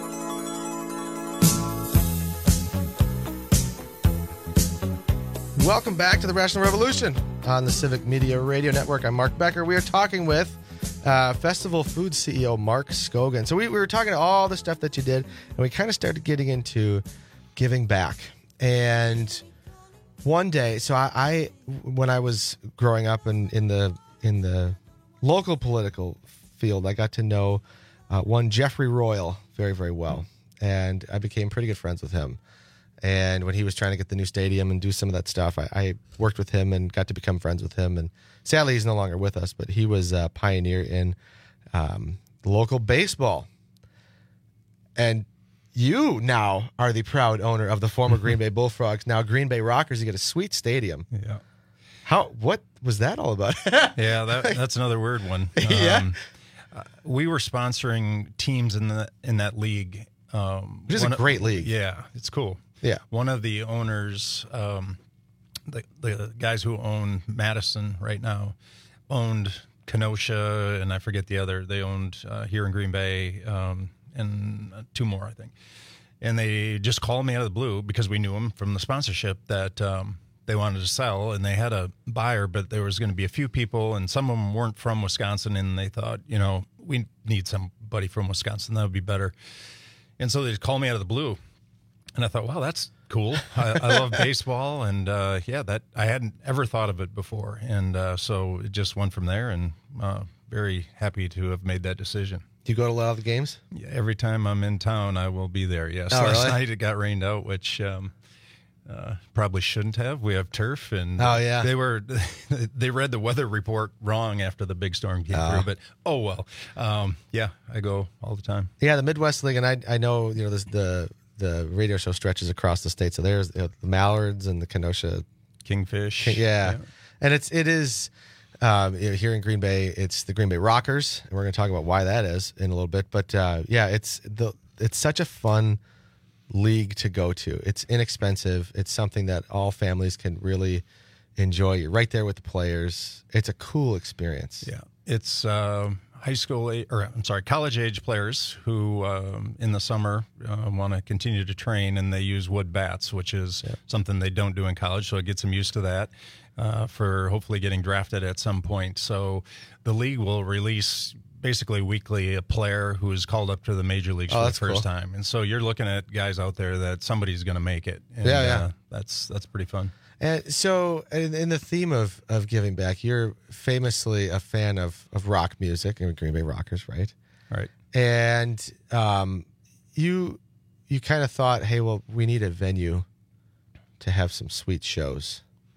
Welcome back to the Rational Revolution on the Civic Media Radio Network. I'm Mark Becker. We are talking with uh, Festival Foods C E O Mark Scogan. So we, we were talking all the stuff that you did, and we kind of started getting into giving back. And one day, so I, I when I was growing up in, in the in the local political field, I got to know uh, one Jeffrey Royal very, very well, and I became pretty good friends with him. And when he was trying to get the new stadium and do some of that stuff, I, I worked with him and got to become friends with him. And sadly, he's no longer with us, but he was a pioneer in um, local baseball. And you now are the proud owner of the former Green Bay Bullfrogs, now Green Bay Rockers. You get a sweet stadium. Yeah. How? What was that all about? yeah, that, that's another weird one. yeah. Um, uh, we were sponsoring teams in the in that league. Um, Which is a great of, league. Yeah, it's cool. Yeah. One of the owners, um, the, the guys who own Madison right now, owned Kenosha, and I forget the other. They owned uh, here in Green Bay, um, and two more, I think. And they just called me out of the blue because we knew them from the sponsorship that um, they wanted to sell, and they had a buyer, but there was going to be a few people, and some of them weren't from Wisconsin, and they thought, you know, we need somebody from Wisconsin. That would be better. And so they just called me out of the blue. And I thought, wow, that's cool. I, I love baseball, and uh, yeah, that I hadn't ever thought of it before, and uh, so it just went from there. And uh, very happy to have made that decision. Do you go to a lot of the games? Yeah, every time I'm in town, I will be there. Yes, oh, last really? night it got rained out, which um, uh, probably shouldn't have. We have turf, and oh yeah, they were they read the weather report wrong after the big storm came uh. through. But oh well, um, yeah, I go all the time. Yeah, the Midwest League, and I I know you know this, the. The radio show stretches across the state, so there's you know, the Mallards and the Kenosha Kingfish. King, yeah. yeah, and it's it is um, you know, here in Green Bay. It's the Green Bay Rockers, and we're going to talk about why that is in a little bit. But uh, yeah, it's the it's such a fun league to go to. It's inexpensive. It's something that all families can really enjoy. You're right there with the players. It's a cool experience. Yeah, it's. Uh... high school, or I'm sorry, college age players who um, in the summer uh, want to continue to train, and they use wood bats, which is yeah. something they don't do in college. So it gets them used to that uh, for hopefully getting drafted at some point. So the league will release basically weekly a player who is called up to the major leagues oh, for the first cool. time. And so you're looking at guys out there that somebody's going to make it. And, yeah, yeah. Uh, that's, that's pretty fun. And so, in, in the theme of, of giving back, you're famously a fan of, of rock music, I mean, Green Bay Rockers, right? Right. And um, you you kind of thought, hey, well, we need a venue to have some sweet shows.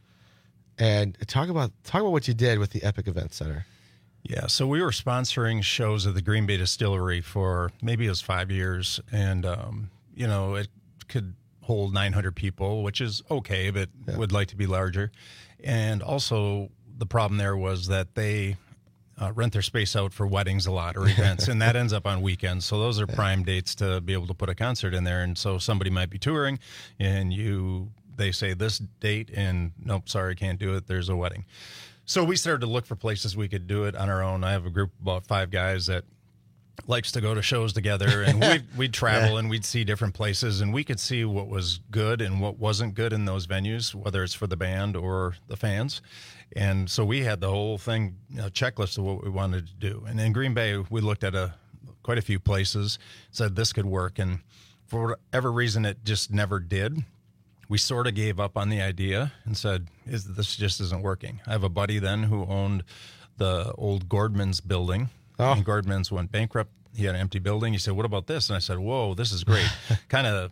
And talk about talk about what you did with the Epic Event Center. Yeah, so we were sponsoring shows at the Green Bay Distillery for maybe it was five years, and um, you know it could hold nine hundred people, which is okay, but yeah. would like to be larger. And also the problem there was that they uh, rent their space out for weddings a lot or events, and that ends up on weekends. So those are yeah. prime dates to be able to put a concert in there. And so somebody might be touring, and you they say this date, and nope, sorry, can't do it. There's a wedding. So we started to look for places we could do it on our own. I have a group of about five guys that likes to go to shows together, and we'd, we'd travel yeah. and we'd see different places, and we could see what was good and what wasn't good in those venues, whether it's for the band or the fans. And so we had the whole thing, you know, checklist of what we wanted to do. And in Green Bay, we looked at a quite a few places, said this could work, and for whatever reason, it just never did. We sort of gave up on the idea and said, "Is this just isn't working?" I have a buddy then who owned the old Gordman's building Oh. And Gordman's went bankrupt. He had an empty building. He said, "What about this?" And I said, "Whoa, this is great." Kind of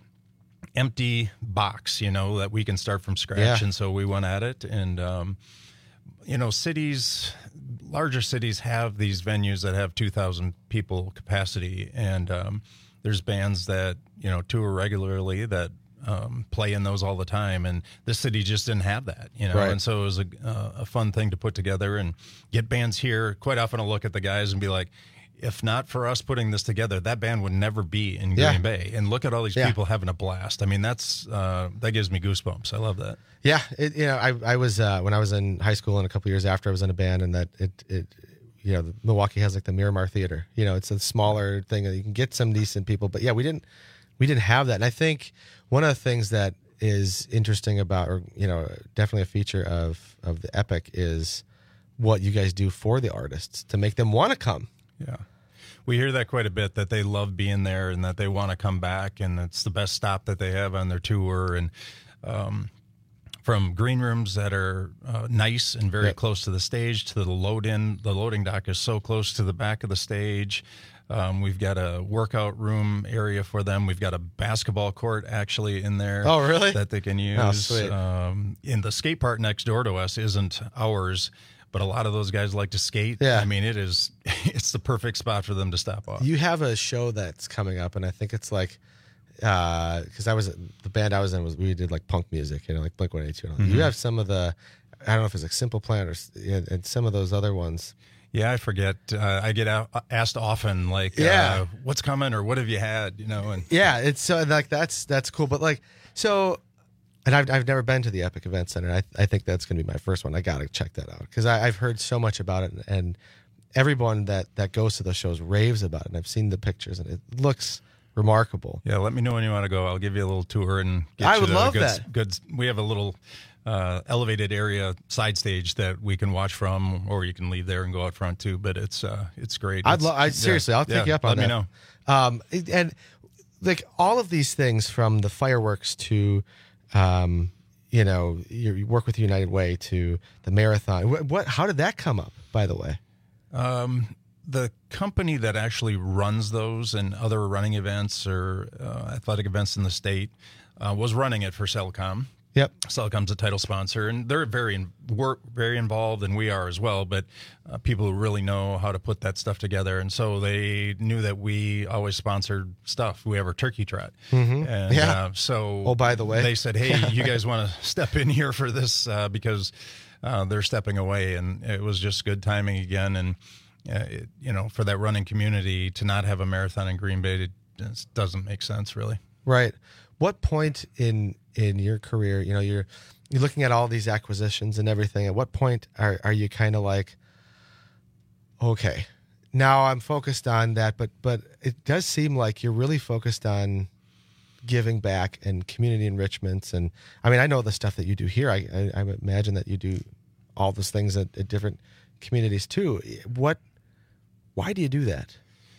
empty box, you know, that we can start from scratch. Yeah. And so we went at it. And, um, you know, cities, larger cities have these venues that have two thousand people capacity. And um, there's bands that, you know, tour regularly that um, play in those all the time. And this city just didn't have that, you know. Right. And so it was a, uh, a fun thing to put together and get bands here. Quite often I'll look at the guys and be like, if not for us putting this together, that band would never be in Green Yeah. Bay. And look at all these Yeah. people having a blast. I mean, that's uh, that gives me goosebumps. I love that. Yeah, it, you know, I I was uh, when I was in high school and a couple years after I was in a band, and that it it you know Milwaukee has like the Miramar Theater. You know, it's a smaller thing that you can get some decent people, but yeah, we didn't we didn't have that. And I think one of the things that is interesting about, or you know, definitely a feature of of the Epic is what you guys do for the artists to make them want to come. Yeah. We hear that quite a bit, that they love being there and that they want to come back, and it's the best stop that they have on their tour. And um, from green rooms that are uh, nice and very Yep. close to the stage to the load in, the loading dock is so close to the back of the stage. Um, we've got a workout room area for them. We've got a basketball court actually in there. Oh, really? That they can use. Oh, sweet. Um, in the skate park next door to us isn't ours, but a lot of those guys like to skate. Yeah. I mean, it is, it's the perfect spot for them to stop off. You have a show that's coming up, and I think it's like, because I was the band I was in was we did like punk music, you know, like Blink one eighty-two. Mhm. You have some of the, I don't know if it's like Simple Plan or and some of those other ones. Yeah, I forget. Uh, I get out, asked often, like, Yeah. uh, what's coming or what have you had, you know? And Yeah, it's so like that's that's cool, but like so. And I've I've never been to the Epic Event Center. I I think that's going to be my first one. I got to check that out because I've heard so much about it, and, and everyone that, that goes to those shows raves about it. And I've seen the pictures, and it looks remarkable. yeah, let me know when you want to go. I'll give you a little tour and get I you would to love good, that. Good. We have a little uh, elevated area side stage that we can watch from, or you can leave there and go out front too. But it's uh, it's great. I'd It's- love. I yeah, seriously, I'll take yeah, you up on let that. me know. Um, and like all of these things, from the fireworks to, um, you know, you you work with United Way to the marathon. What, what? How did that come up? By the way, Um, the company that actually runs those and other running events or uh, athletic events in the state uh, was running it for Celcom. Yep. Celcom's a title sponsor, and they're very in, we're very involved, and we are as well. But uh, people who really know how to put that stuff together, and so they knew that we always sponsored stuff. We have our turkey trot, Mhm. and Yeah. uh, so Oh, by the way. they said, "Hey, you guys want to step in here for this uh, because uh, they're stepping away," and it was just good timing again. And uh, it, you know, for that running community to not have a marathon in Green Bay, it just doesn't make sense, really. right? What point in in your career, you know, you're you're looking at all these acquisitions and everything. At what point are are you kind of like, okay, now I'm focused on that, but but it does seem like you're really focused on giving back and community enrichments. And I mean, I know the stuff that you do here. I I, I imagine that you do all those things at, at different communities too. What? Why do you do that?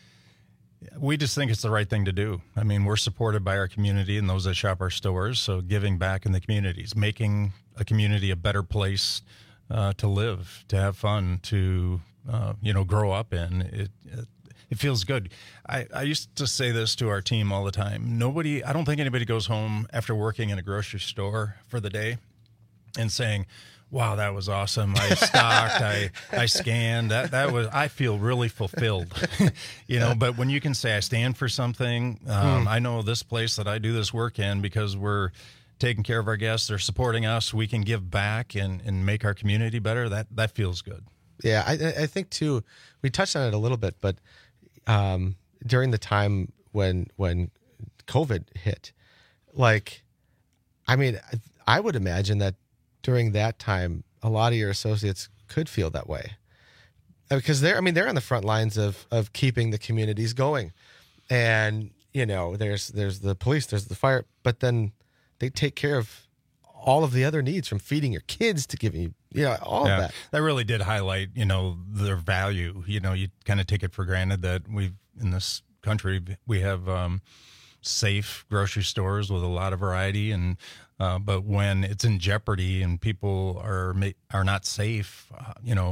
We just think it's the right thing to do. I mean, we're supported by our community and those that shop our stores. So giving back in the communities, making a community a better place uh, to live, to have fun, to, uh, you know, grow up in. It, it, it feels good. I, I used to say this to our team all the time. Nobody, I don't think anybody goes home after working in a grocery store for the day and saying, wow, that was awesome. I stocked, I, I scanned. That that was, I feel really fulfilled, you know. But when you can say I stand for something, um, Hmm. I know this place that I do this work in because we're taking care of our guests, they're supporting us, we can give back and, and make our community better. That that feels good. Yeah, I, I think too. We touched on it a little bit, but um, during the time when when COVID hit, like, I mean, I would imagine that during that time, a lot of your associates could feel that way because they're, I mean, they're on the front lines of of keeping the communities going, and you know, there's there's the police, there's the fire, but then they take care of all of the other needs, from feeding your kids to giving you, you know, all Yeah, of that. that really did highlight, you know, their value. You know, you kind of take it for granted that we've, in this country, we have um, safe grocery stores with a lot of variety, and uh, but when it's in jeopardy and people are ma- are not safe, uh, you know,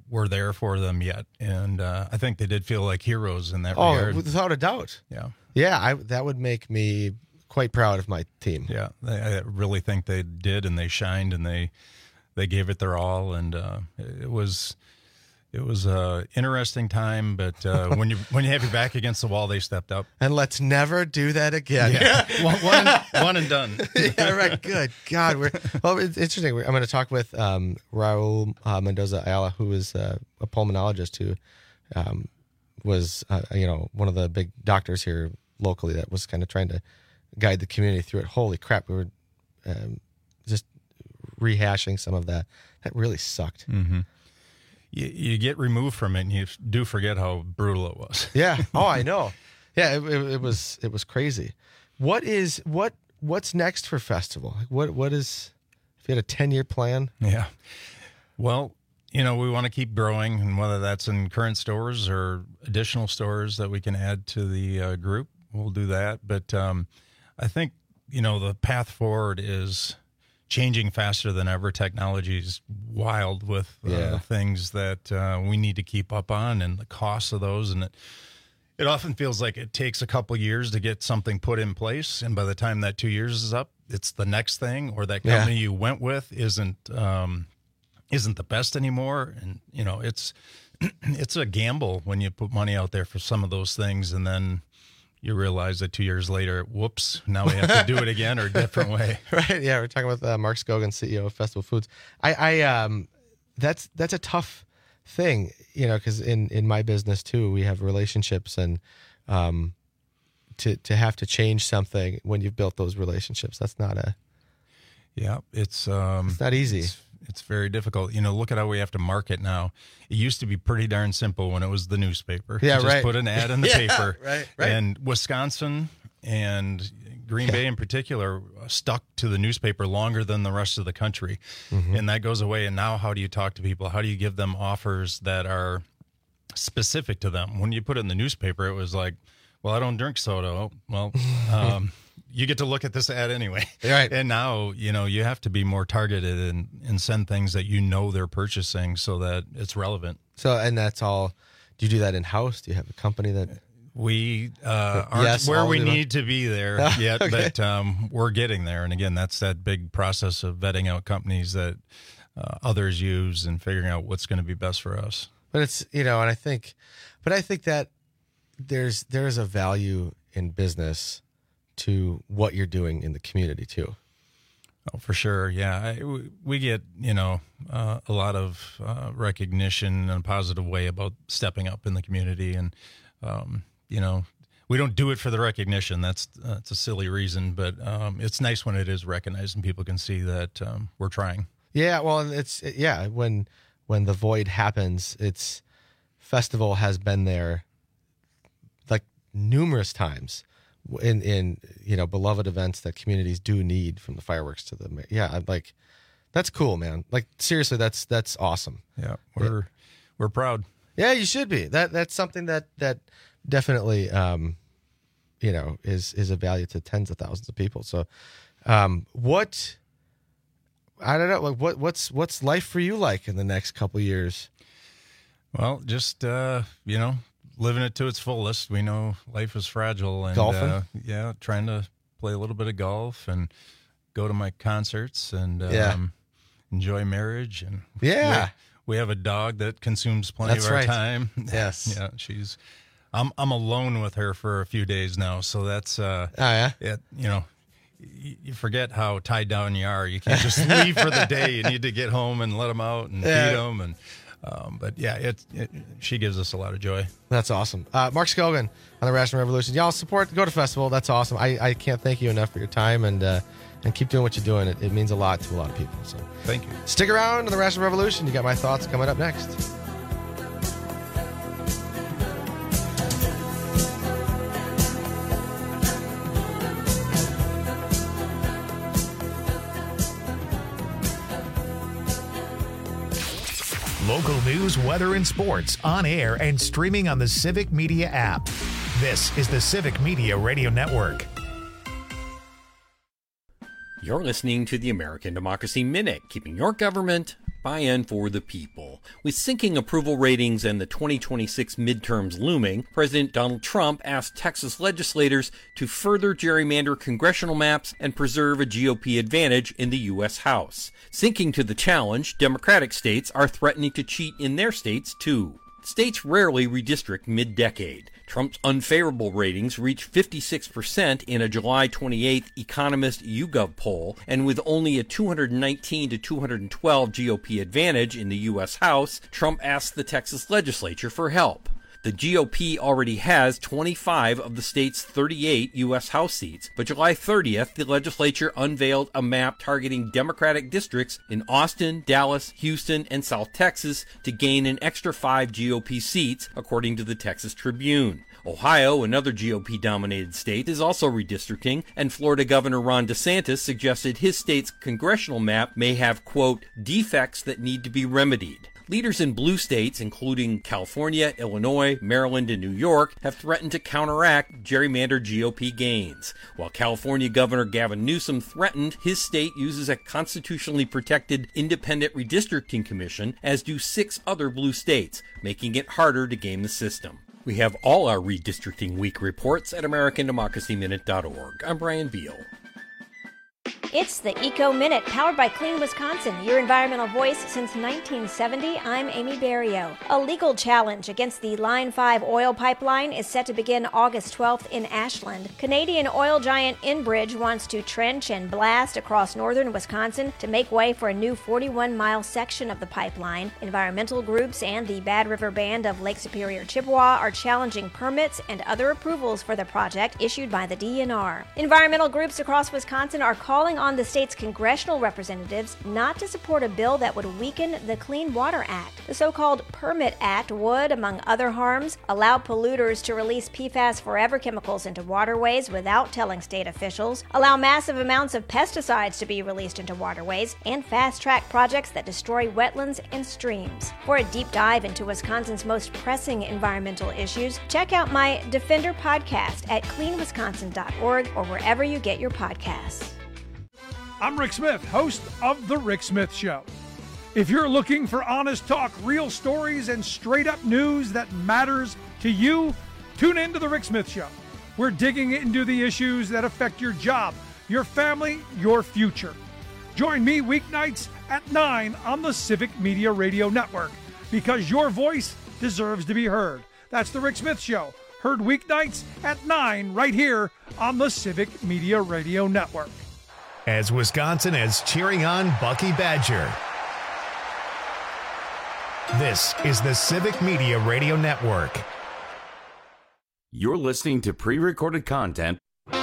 were there for them yet. And uh, I think they did feel like heroes in that Oh, regard. without a doubt. Yeah. Yeah, I, that would make me quite proud of my team. Yeah, I really think they did, and they shined, and they they gave it their all, and uh, it was it was a interesting time. But uh, when you when you have your back against the wall, they stepped up. And let's never do that again. Yeah, one, one, one and done. Yeah, right. Good God. We're, well, it's interesting. I'm going to talk with um, Raul uh, Mendoza Ayala, who is uh, a pulmonologist who um, was uh, you know one of the big doctors here locally that was kind of trying to guide the community through it. Holy crap, we were um, just rehashing some of that. That really sucked. Mm-hmm. You, you get removed from it, and you do forget how brutal it was. Yeah. Oh, I know. Yeah, it, it, it was it was crazy. What is what what's next for festival? What what is if you had a ten year plan? Yeah. Well, you know, we want to keep growing, and whether that's in current stores or additional stores that we can add to the uh, group, we'll do that. But um, I think, you know, the path forward is changing faster than ever. Technology is wild with uh, Yeah. things that uh, we need to keep up on, and the costs of those. And it, it often feels like it takes a couple years to get something put in place. And by the time that two years is up, it's the next thing, or that Yeah. company you went with isn't um, isn't the best anymore. And, you know, it's it's a gamble when you put money out there for some of those things, and then you realize that two years later, whoops, now we have to do it again or a different way. Right. Yeah, we're talking with uh, Mark Scogan, C E O of Festival Foods. I, I um, that's that's a tough thing, you know, because in, in my business too, we have relationships, and um, to to have to change something when you've built those relationships, that's not a Yeah, it's um, it's not easy. It's, it's very difficult. You know, look at how we have to market now. It used to be pretty darn simple when it was the newspaper. Yeah, Just right. put an ad in the Yeah, paper. right, right. And Wisconsin and Green Bay in particular stuck to the newspaper longer than the rest of the country. Mm-hmm. And that goes away. And now how do you talk to people? How do you give them offers that are specific to them? When you put it in the newspaper, it was like, well, I don't drink soda. Oh, well, um, you get to look at this ad anyway. Right. And now, you know, you have to be more targeted and, and send things that you know they're purchasing so that it's relevant. So, and that's all. Do you do that in house? Do you have a company that? We uh, aren't Yes, where all we do. need to be there yet, Okay. but um, we're getting there. And again, that's that big process of vetting out companies that uh, others use and figuring out what's going to be best for us. But it's, you know, and I think, but I think that there's there's a value in business to what you're doing in the community too. Oh, for sure. Yeah. I, we- we get, you know, uh, a lot of uh, recognition in a positive way about stepping up in the community. And, um, you know, we don't do it for the recognition. That's, that's a silly reason, but um, it's nice when it is recognized and people can see that um, we're trying. Yeah, well, and it's yeah when when the void happens, it's festival has been there like numerous times in in you know beloved events that communities do need, from the fireworks to the yeah I'm like that's cool, man. Like seriously, that's that's awesome. Yeah, we're Yeah. we're proud. Yeah, you should be. That that's something that that definitely um, you know is is a value to tens of thousands of people. So, um, what I don't know, like what what's what's life for you like in the next couple of years? Well, just, uh, you know, living it to its fullest. We know life is fragile. And, Golfing? Uh, yeah, trying to play a little bit of golf and go to my concerts and um, Yeah. enjoy marriage. And Yeah. we, we have a dog that consumes plenty That's of our right. time. Yes. Yeah, she's... I'm I'm alone with her for a few days now, so that's... Uh, Oh, yeah? it, you know... You forget how tied down you are. You can't just leave for the day. You need to get home and let them out and Yeah. feed them. And um, but yeah, it, it she gives us a lot of joy. That's awesome. Uh, Mark Scogan on the Rational Revolution. Y'all support, go to festival. That's awesome. I, I can't thank you enough for your time, and uh, and keep doing what you're doing. It, it means a lot to a lot of people. So thank you. Stick around on the Rational Revolution. You got my thoughts coming up next. Local news, weather, and sports on air and streaming on the Civic Media app. This is the Civic Media Radio Network. You're listening to the American Democracy Minute, keeping your government by and for the people. With sinking approval ratings and the twenty twenty-six midterms looming, President Donald Trump asked Texas legislators to further gerrymander congressional maps and preserve a G O P advantage in the U S House. Sinking to the challenge, Democratic states are threatening to cheat in their states, too. States rarely redistrict mid-decade. Trump's unfavorable ratings reached fifty-six percent in a July twenty-eighth Economist YouGov poll, and with only a two hundred nineteen to two hundred twelve G O P advantage in the U S House, Trump asked the Texas legislature for help. The G O P already has twenty-five of the state's thirty-eight U S House seats, but July thirtieth, the legislature unveiled a map targeting Democratic districts in Austin, Dallas, Houston, and South Texas to gain an extra five G O P seats, according to the Texas Tribune. Ohio, another G O P-dominated state, is also redistricting, and Florida Governor Ron DeSantis suggested his state's congressional map may have, quote, defects that need to be remedied. Leaders in blue states, including California, Illinois, Maryland, and New York, have threatened to counteract gerrymandered G O P gains. While California Governor Gavin Newsom threatened, his state uses a constitutionally protected independent redistricting commission, as do six other blue states, making it harder to game the system. We have all our Redistricting Week reports at American Democracy Minute dot org. I'm Brian Veal. It's the Eco Minute, powered by Clean Wisconsin, your environmental voice since nineteen seventy. I'm Amy Barrio. A legal challenge against the Line five oil pipeline is set to begin August twelfth in Ashland. Canadian oil giant Enbridge wants to trench and blast across northern Wisconsin to make way for a new forty-one mile section of the pipeline. Environmental groups and the Bad River Band of Lake Superior Chippewa are challenging permits and other approvals for the project issued by the D N R. Environmental groups across Wisconsin are calling on the state's congressional representatives not to support a bill that would weaken the Clean Water Act. The so-called Permit Act would, among other harms, allow polluters to release P FAS forever chemicals into waterways without telling state officials, allow massive amounts of pesticides to be released into waterways, and fast-track projects that destroy wetlands and streams. For a deep dive into Wisconsin's most pressing environmental issues, check out my Defender podcast at clean wisconsin dot org or wherever you get your podcasts. I'm Rick Smith, host of The Rick Smith Show. If you're looking for honest talk, real stories, and straight-up news that matters to you, tune in to The Rick Smith Show. We're digging into the issues that affect your job, your family, your future. Join me weeknights at nine on the Civic Media Radio Network, because your voice deserves to be heard. That's The Rick Smith Show, heard weeknights at nine right here on the Civic Media Radio Network. As Wisconsin is cheering on Bucky Badger. This is the Civic Media Radio Network. You're listening to pre-recorded content.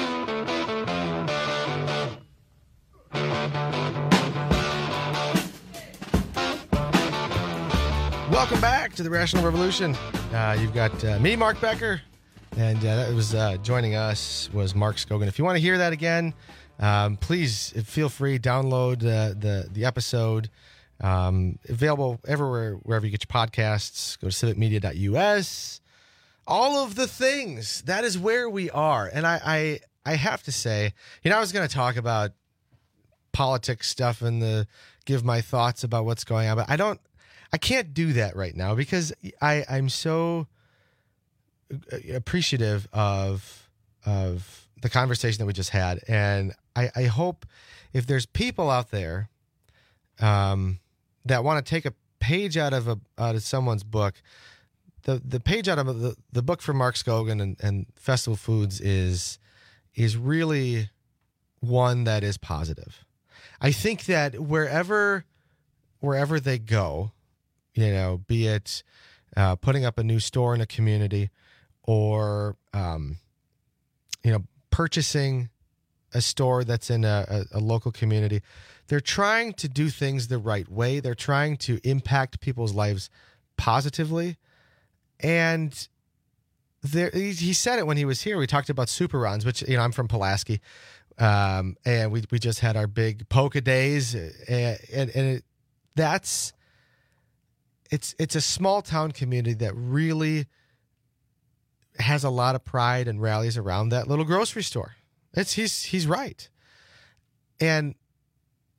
Welcome back to the Rational Revolution. Uh, you've got uh, me, Mark Becker, and uh, that was uh, joining us was Mark Scogin. If you want to hear that again, Um, please feel free, download uh, the the episode. Um, available everywhere, wherever you get your podcasts. Go to civic media dot U S. All of the things. That is where we are. And I, I, I have to say, you know, I was going to talk about politics stuff and the give my thoughts about what's going on, but I don't, I can't do that right now because I, I'm so appreciative of of the conversation that we just had, and I, I hope if there's people out there um, that want to take a page out of a out of someone's book, the the page out of the, the book from Mark Scogin and, and Festival Foods is is really one that is positive. I think that wherever wherever they go, you know, be it uh, putting up a new store in a community or um, you know, purchasing a store that's in a, a, a local community, they're trying to do things the right way. They're trying to impact people's lives positively. And there, he, he said it when he was here. We talked about super runs, which, you know, I'm from Pulaski. Um, and we, we just had our big polka days, and, and, and it, that's, it's, it's a small town community that really has a lot of pride and rallies around that little grocery store. It's, he's, he's right. And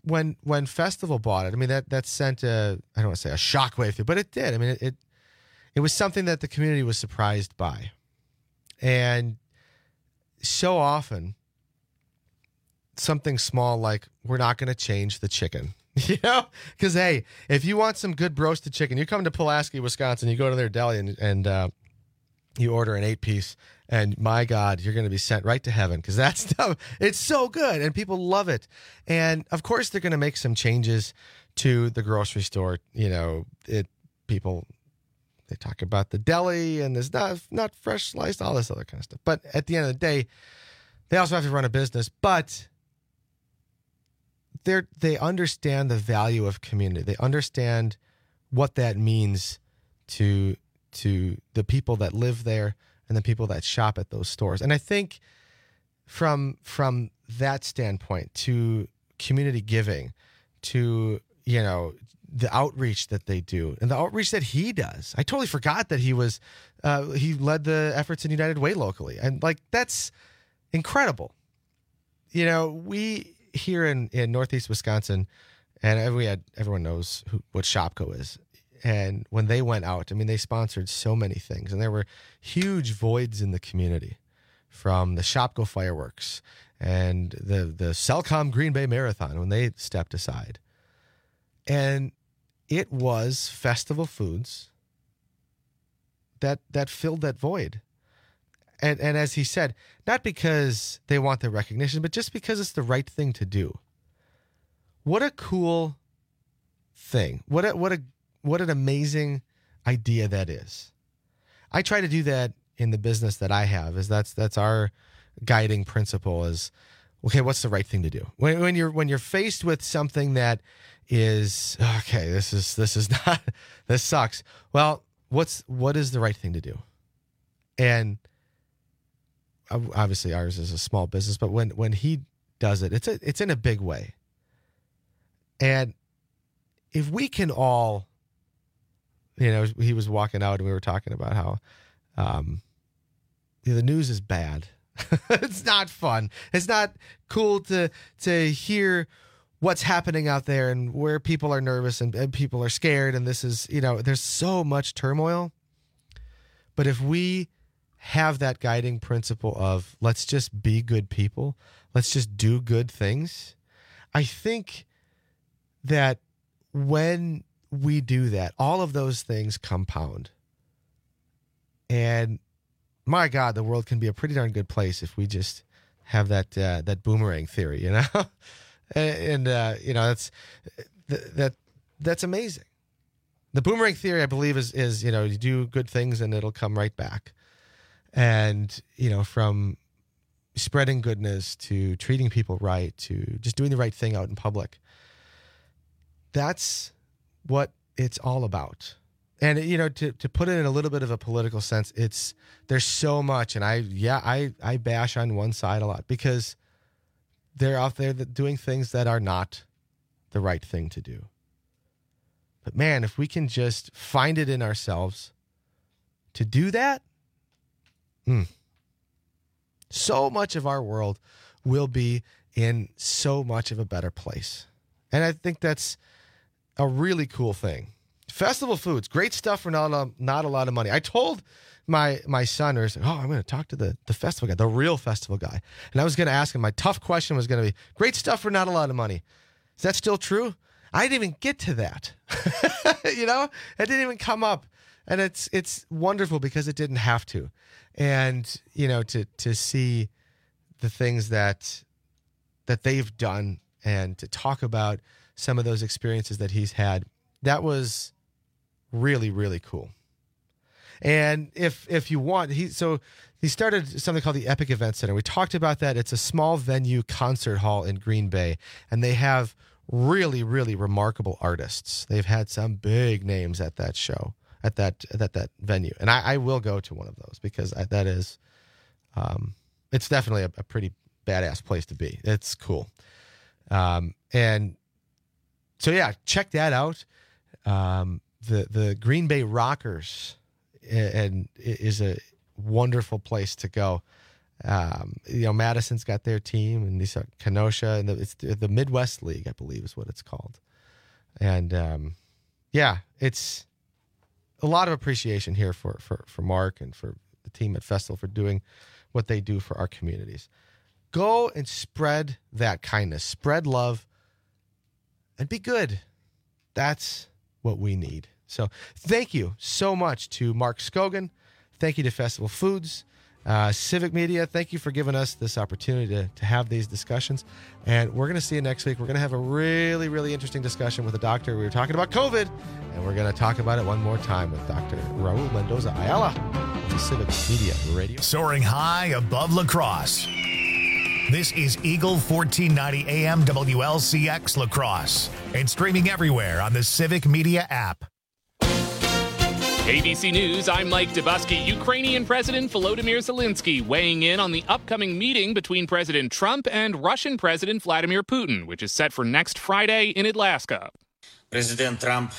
when when Festival bought it, I mean that that sent a I don't want to say a shockwave through, but it did. I mean it, it it was something that the community was surprised by, and so often something small like we're not going to change the chicken, you know, because hey, if you want some good roasted chicken, you come to Pulaski, Wisconsin, you go to their deli and and uh, you order an eight piece. And my God, you're going to be sent right to heaven because that stuff, it's so good and people love it. And of course, they're going to make some changes to the grocery store. You know, it people, they talk about the deli and there's not, not fresh sliced, all this other kind of stuff. But at the end of the day, they also have to run a business. But they're, they understand the value of community. They understand what that means to to the people that live there and the people that shop at those stores. And I think from from that standpoint to community giving, to, you know, the outreach that they do and the outreach that he does. I totally forgot that he was, uh, he led the efforts in United Way locally. And like, that's incredible. You know, we here in, in Northeast Wisconsin, and we had, everyone knows who, what Shopko is. And when they went out, I mean, they sponsored so many things, and there were huge voids in the community, from the Shopko fireworks and the the Cellcom Green Bay Marathon when they stepped aside. And it was Festival Foods that that filled that void. And and as he said, not because they want the recognition, but just because it's the right thing to do. What a cool thing. What a what a What an amazing idea that is. I try to do that in the business that I have. Is that's that's our guiding principle is, okay, what's the right thing to do? When, when you're when you're faced with something that is, okay, this is this is not this sucks. Well, what's what is the right thing to do? And obviously ours is a small business, but when when he does it, it's a, it's in a big way. And if we can all, you know, he was walking out and we were talking about how um, you know, the news is bad. It's not fun. It's not cool to to hear what's happening out there and where people are nervous and, and people are scared. And this is, you know, there's so much turmoil. But if we have that guiding principle of let's just be good people, let's just do good things, I think that when we do that, all of those things compound. And my God, the world can be a pretty darn good place if we just have that uh, that boomerang theory, you know. and, and uh, you know, that's that that's amazing. The boomerang theory, I believe, is is you know, you do good things and it'll come right back. And you know, from spreading goodness to treating people right to just doing the right thing out in public. That's what it's all about. And, you know, to, to put it in a little bit of a political sense, it's, there's so much. And I, yeah, I, I bash on one side a lot because they're out there that doing things that are not the right thing to do. But man, if we can just find it in ourselves to do that, mm, so much of our world will be in so much of a better place. And I think that's a really cool thing. Festival Foods, great stuff for not a, not a lot of money. I told my my son, or oh, I'm going to talk to the, the festival guy, the real festival guy. And I was going to ask him, my tough question was going to be, great stuff for not a lot of money. Is that still true? I didn't even get to that. You know, it didn't even come up. And it's it's wonderful because it didn't have to. And, you know, to to see the things that that they've done and to talk about some of those experiences that he's had, that was really, really cool. And if if you want, he so he started something called the Epic Event Center. We talked about that. It's a small venue concert hall in Green Bay, and they have really, really remarkable artists. They've had some big names at that show, at that at that venue, and I, I will go to one of those because I, that is, um, it's definitely a, a pretty badass place to be. It's cool, um, and so yeah, check that out. Um, the the Green Bay Rockers and is a wonderful place to go. Um, you know, Madison's got their team, and these are Kenosha, and the, it's the Midwest League, I believe, is what it's called. And um, yeah, it's a lot of appreciation here for for for Mark and for the team at Festival for doing what they do for our communities. Go and spread that kindness, spread love, and be good. That's what we need. So thank you so much to Mark Scogan. Thank you to Festival Foods. Uh, Civic Media, thank you for giving us this opportunity to, to have these discussions. And we're going to see you next week. We're going to have a really, really interesting discussion with a doctor. We were talking about COVID, and we're going to talk about it one more time with Doctor Raul Mendoza Ayala of Civic Media Radio. Soaring high above La Crosse. This is Eagle fourteen ninety A M W L C X La Crosse and streaming everywhere on the Civic Media app. A B C News, I'm Mike Dubusky. Ukrainian President Volodymyr Zelensky weighing in on the upcoming meeting between President Trump and Russian President Vladimir Putin, which is set for next Friday in Alaska. President Trump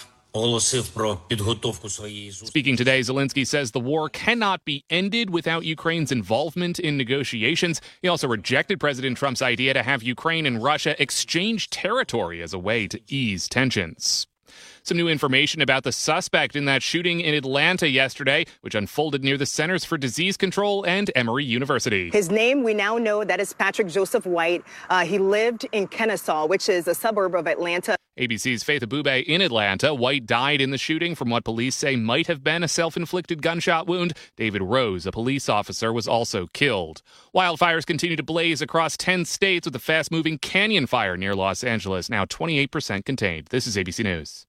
Speaking today, Zelensky says the war cannot be ended without Ukraine's involvement in negotiations. He also rejected President Trump's idea to have Ukraine and Russia exchange territory as a way to ease tensions. Some new information about the suspect in that shooting in Atlanta yesterday, which unfolded near the Centers for Disease Control and Emory University. His name, we now know that is Patrick Joseph White. Uh, he lived in Kennesaw, which is a suburb of Atlanta. A B C's Faith Abube in Atlanta. White died in the shooting from what police say might have been a self-inflicted gunshot wound. David Rose, a police officer, was also killed. Wildfires continue to blaze across ten states with a fast-moving canyon fire near Los Angeles, now twenty-eight percent contained. This is A B C News.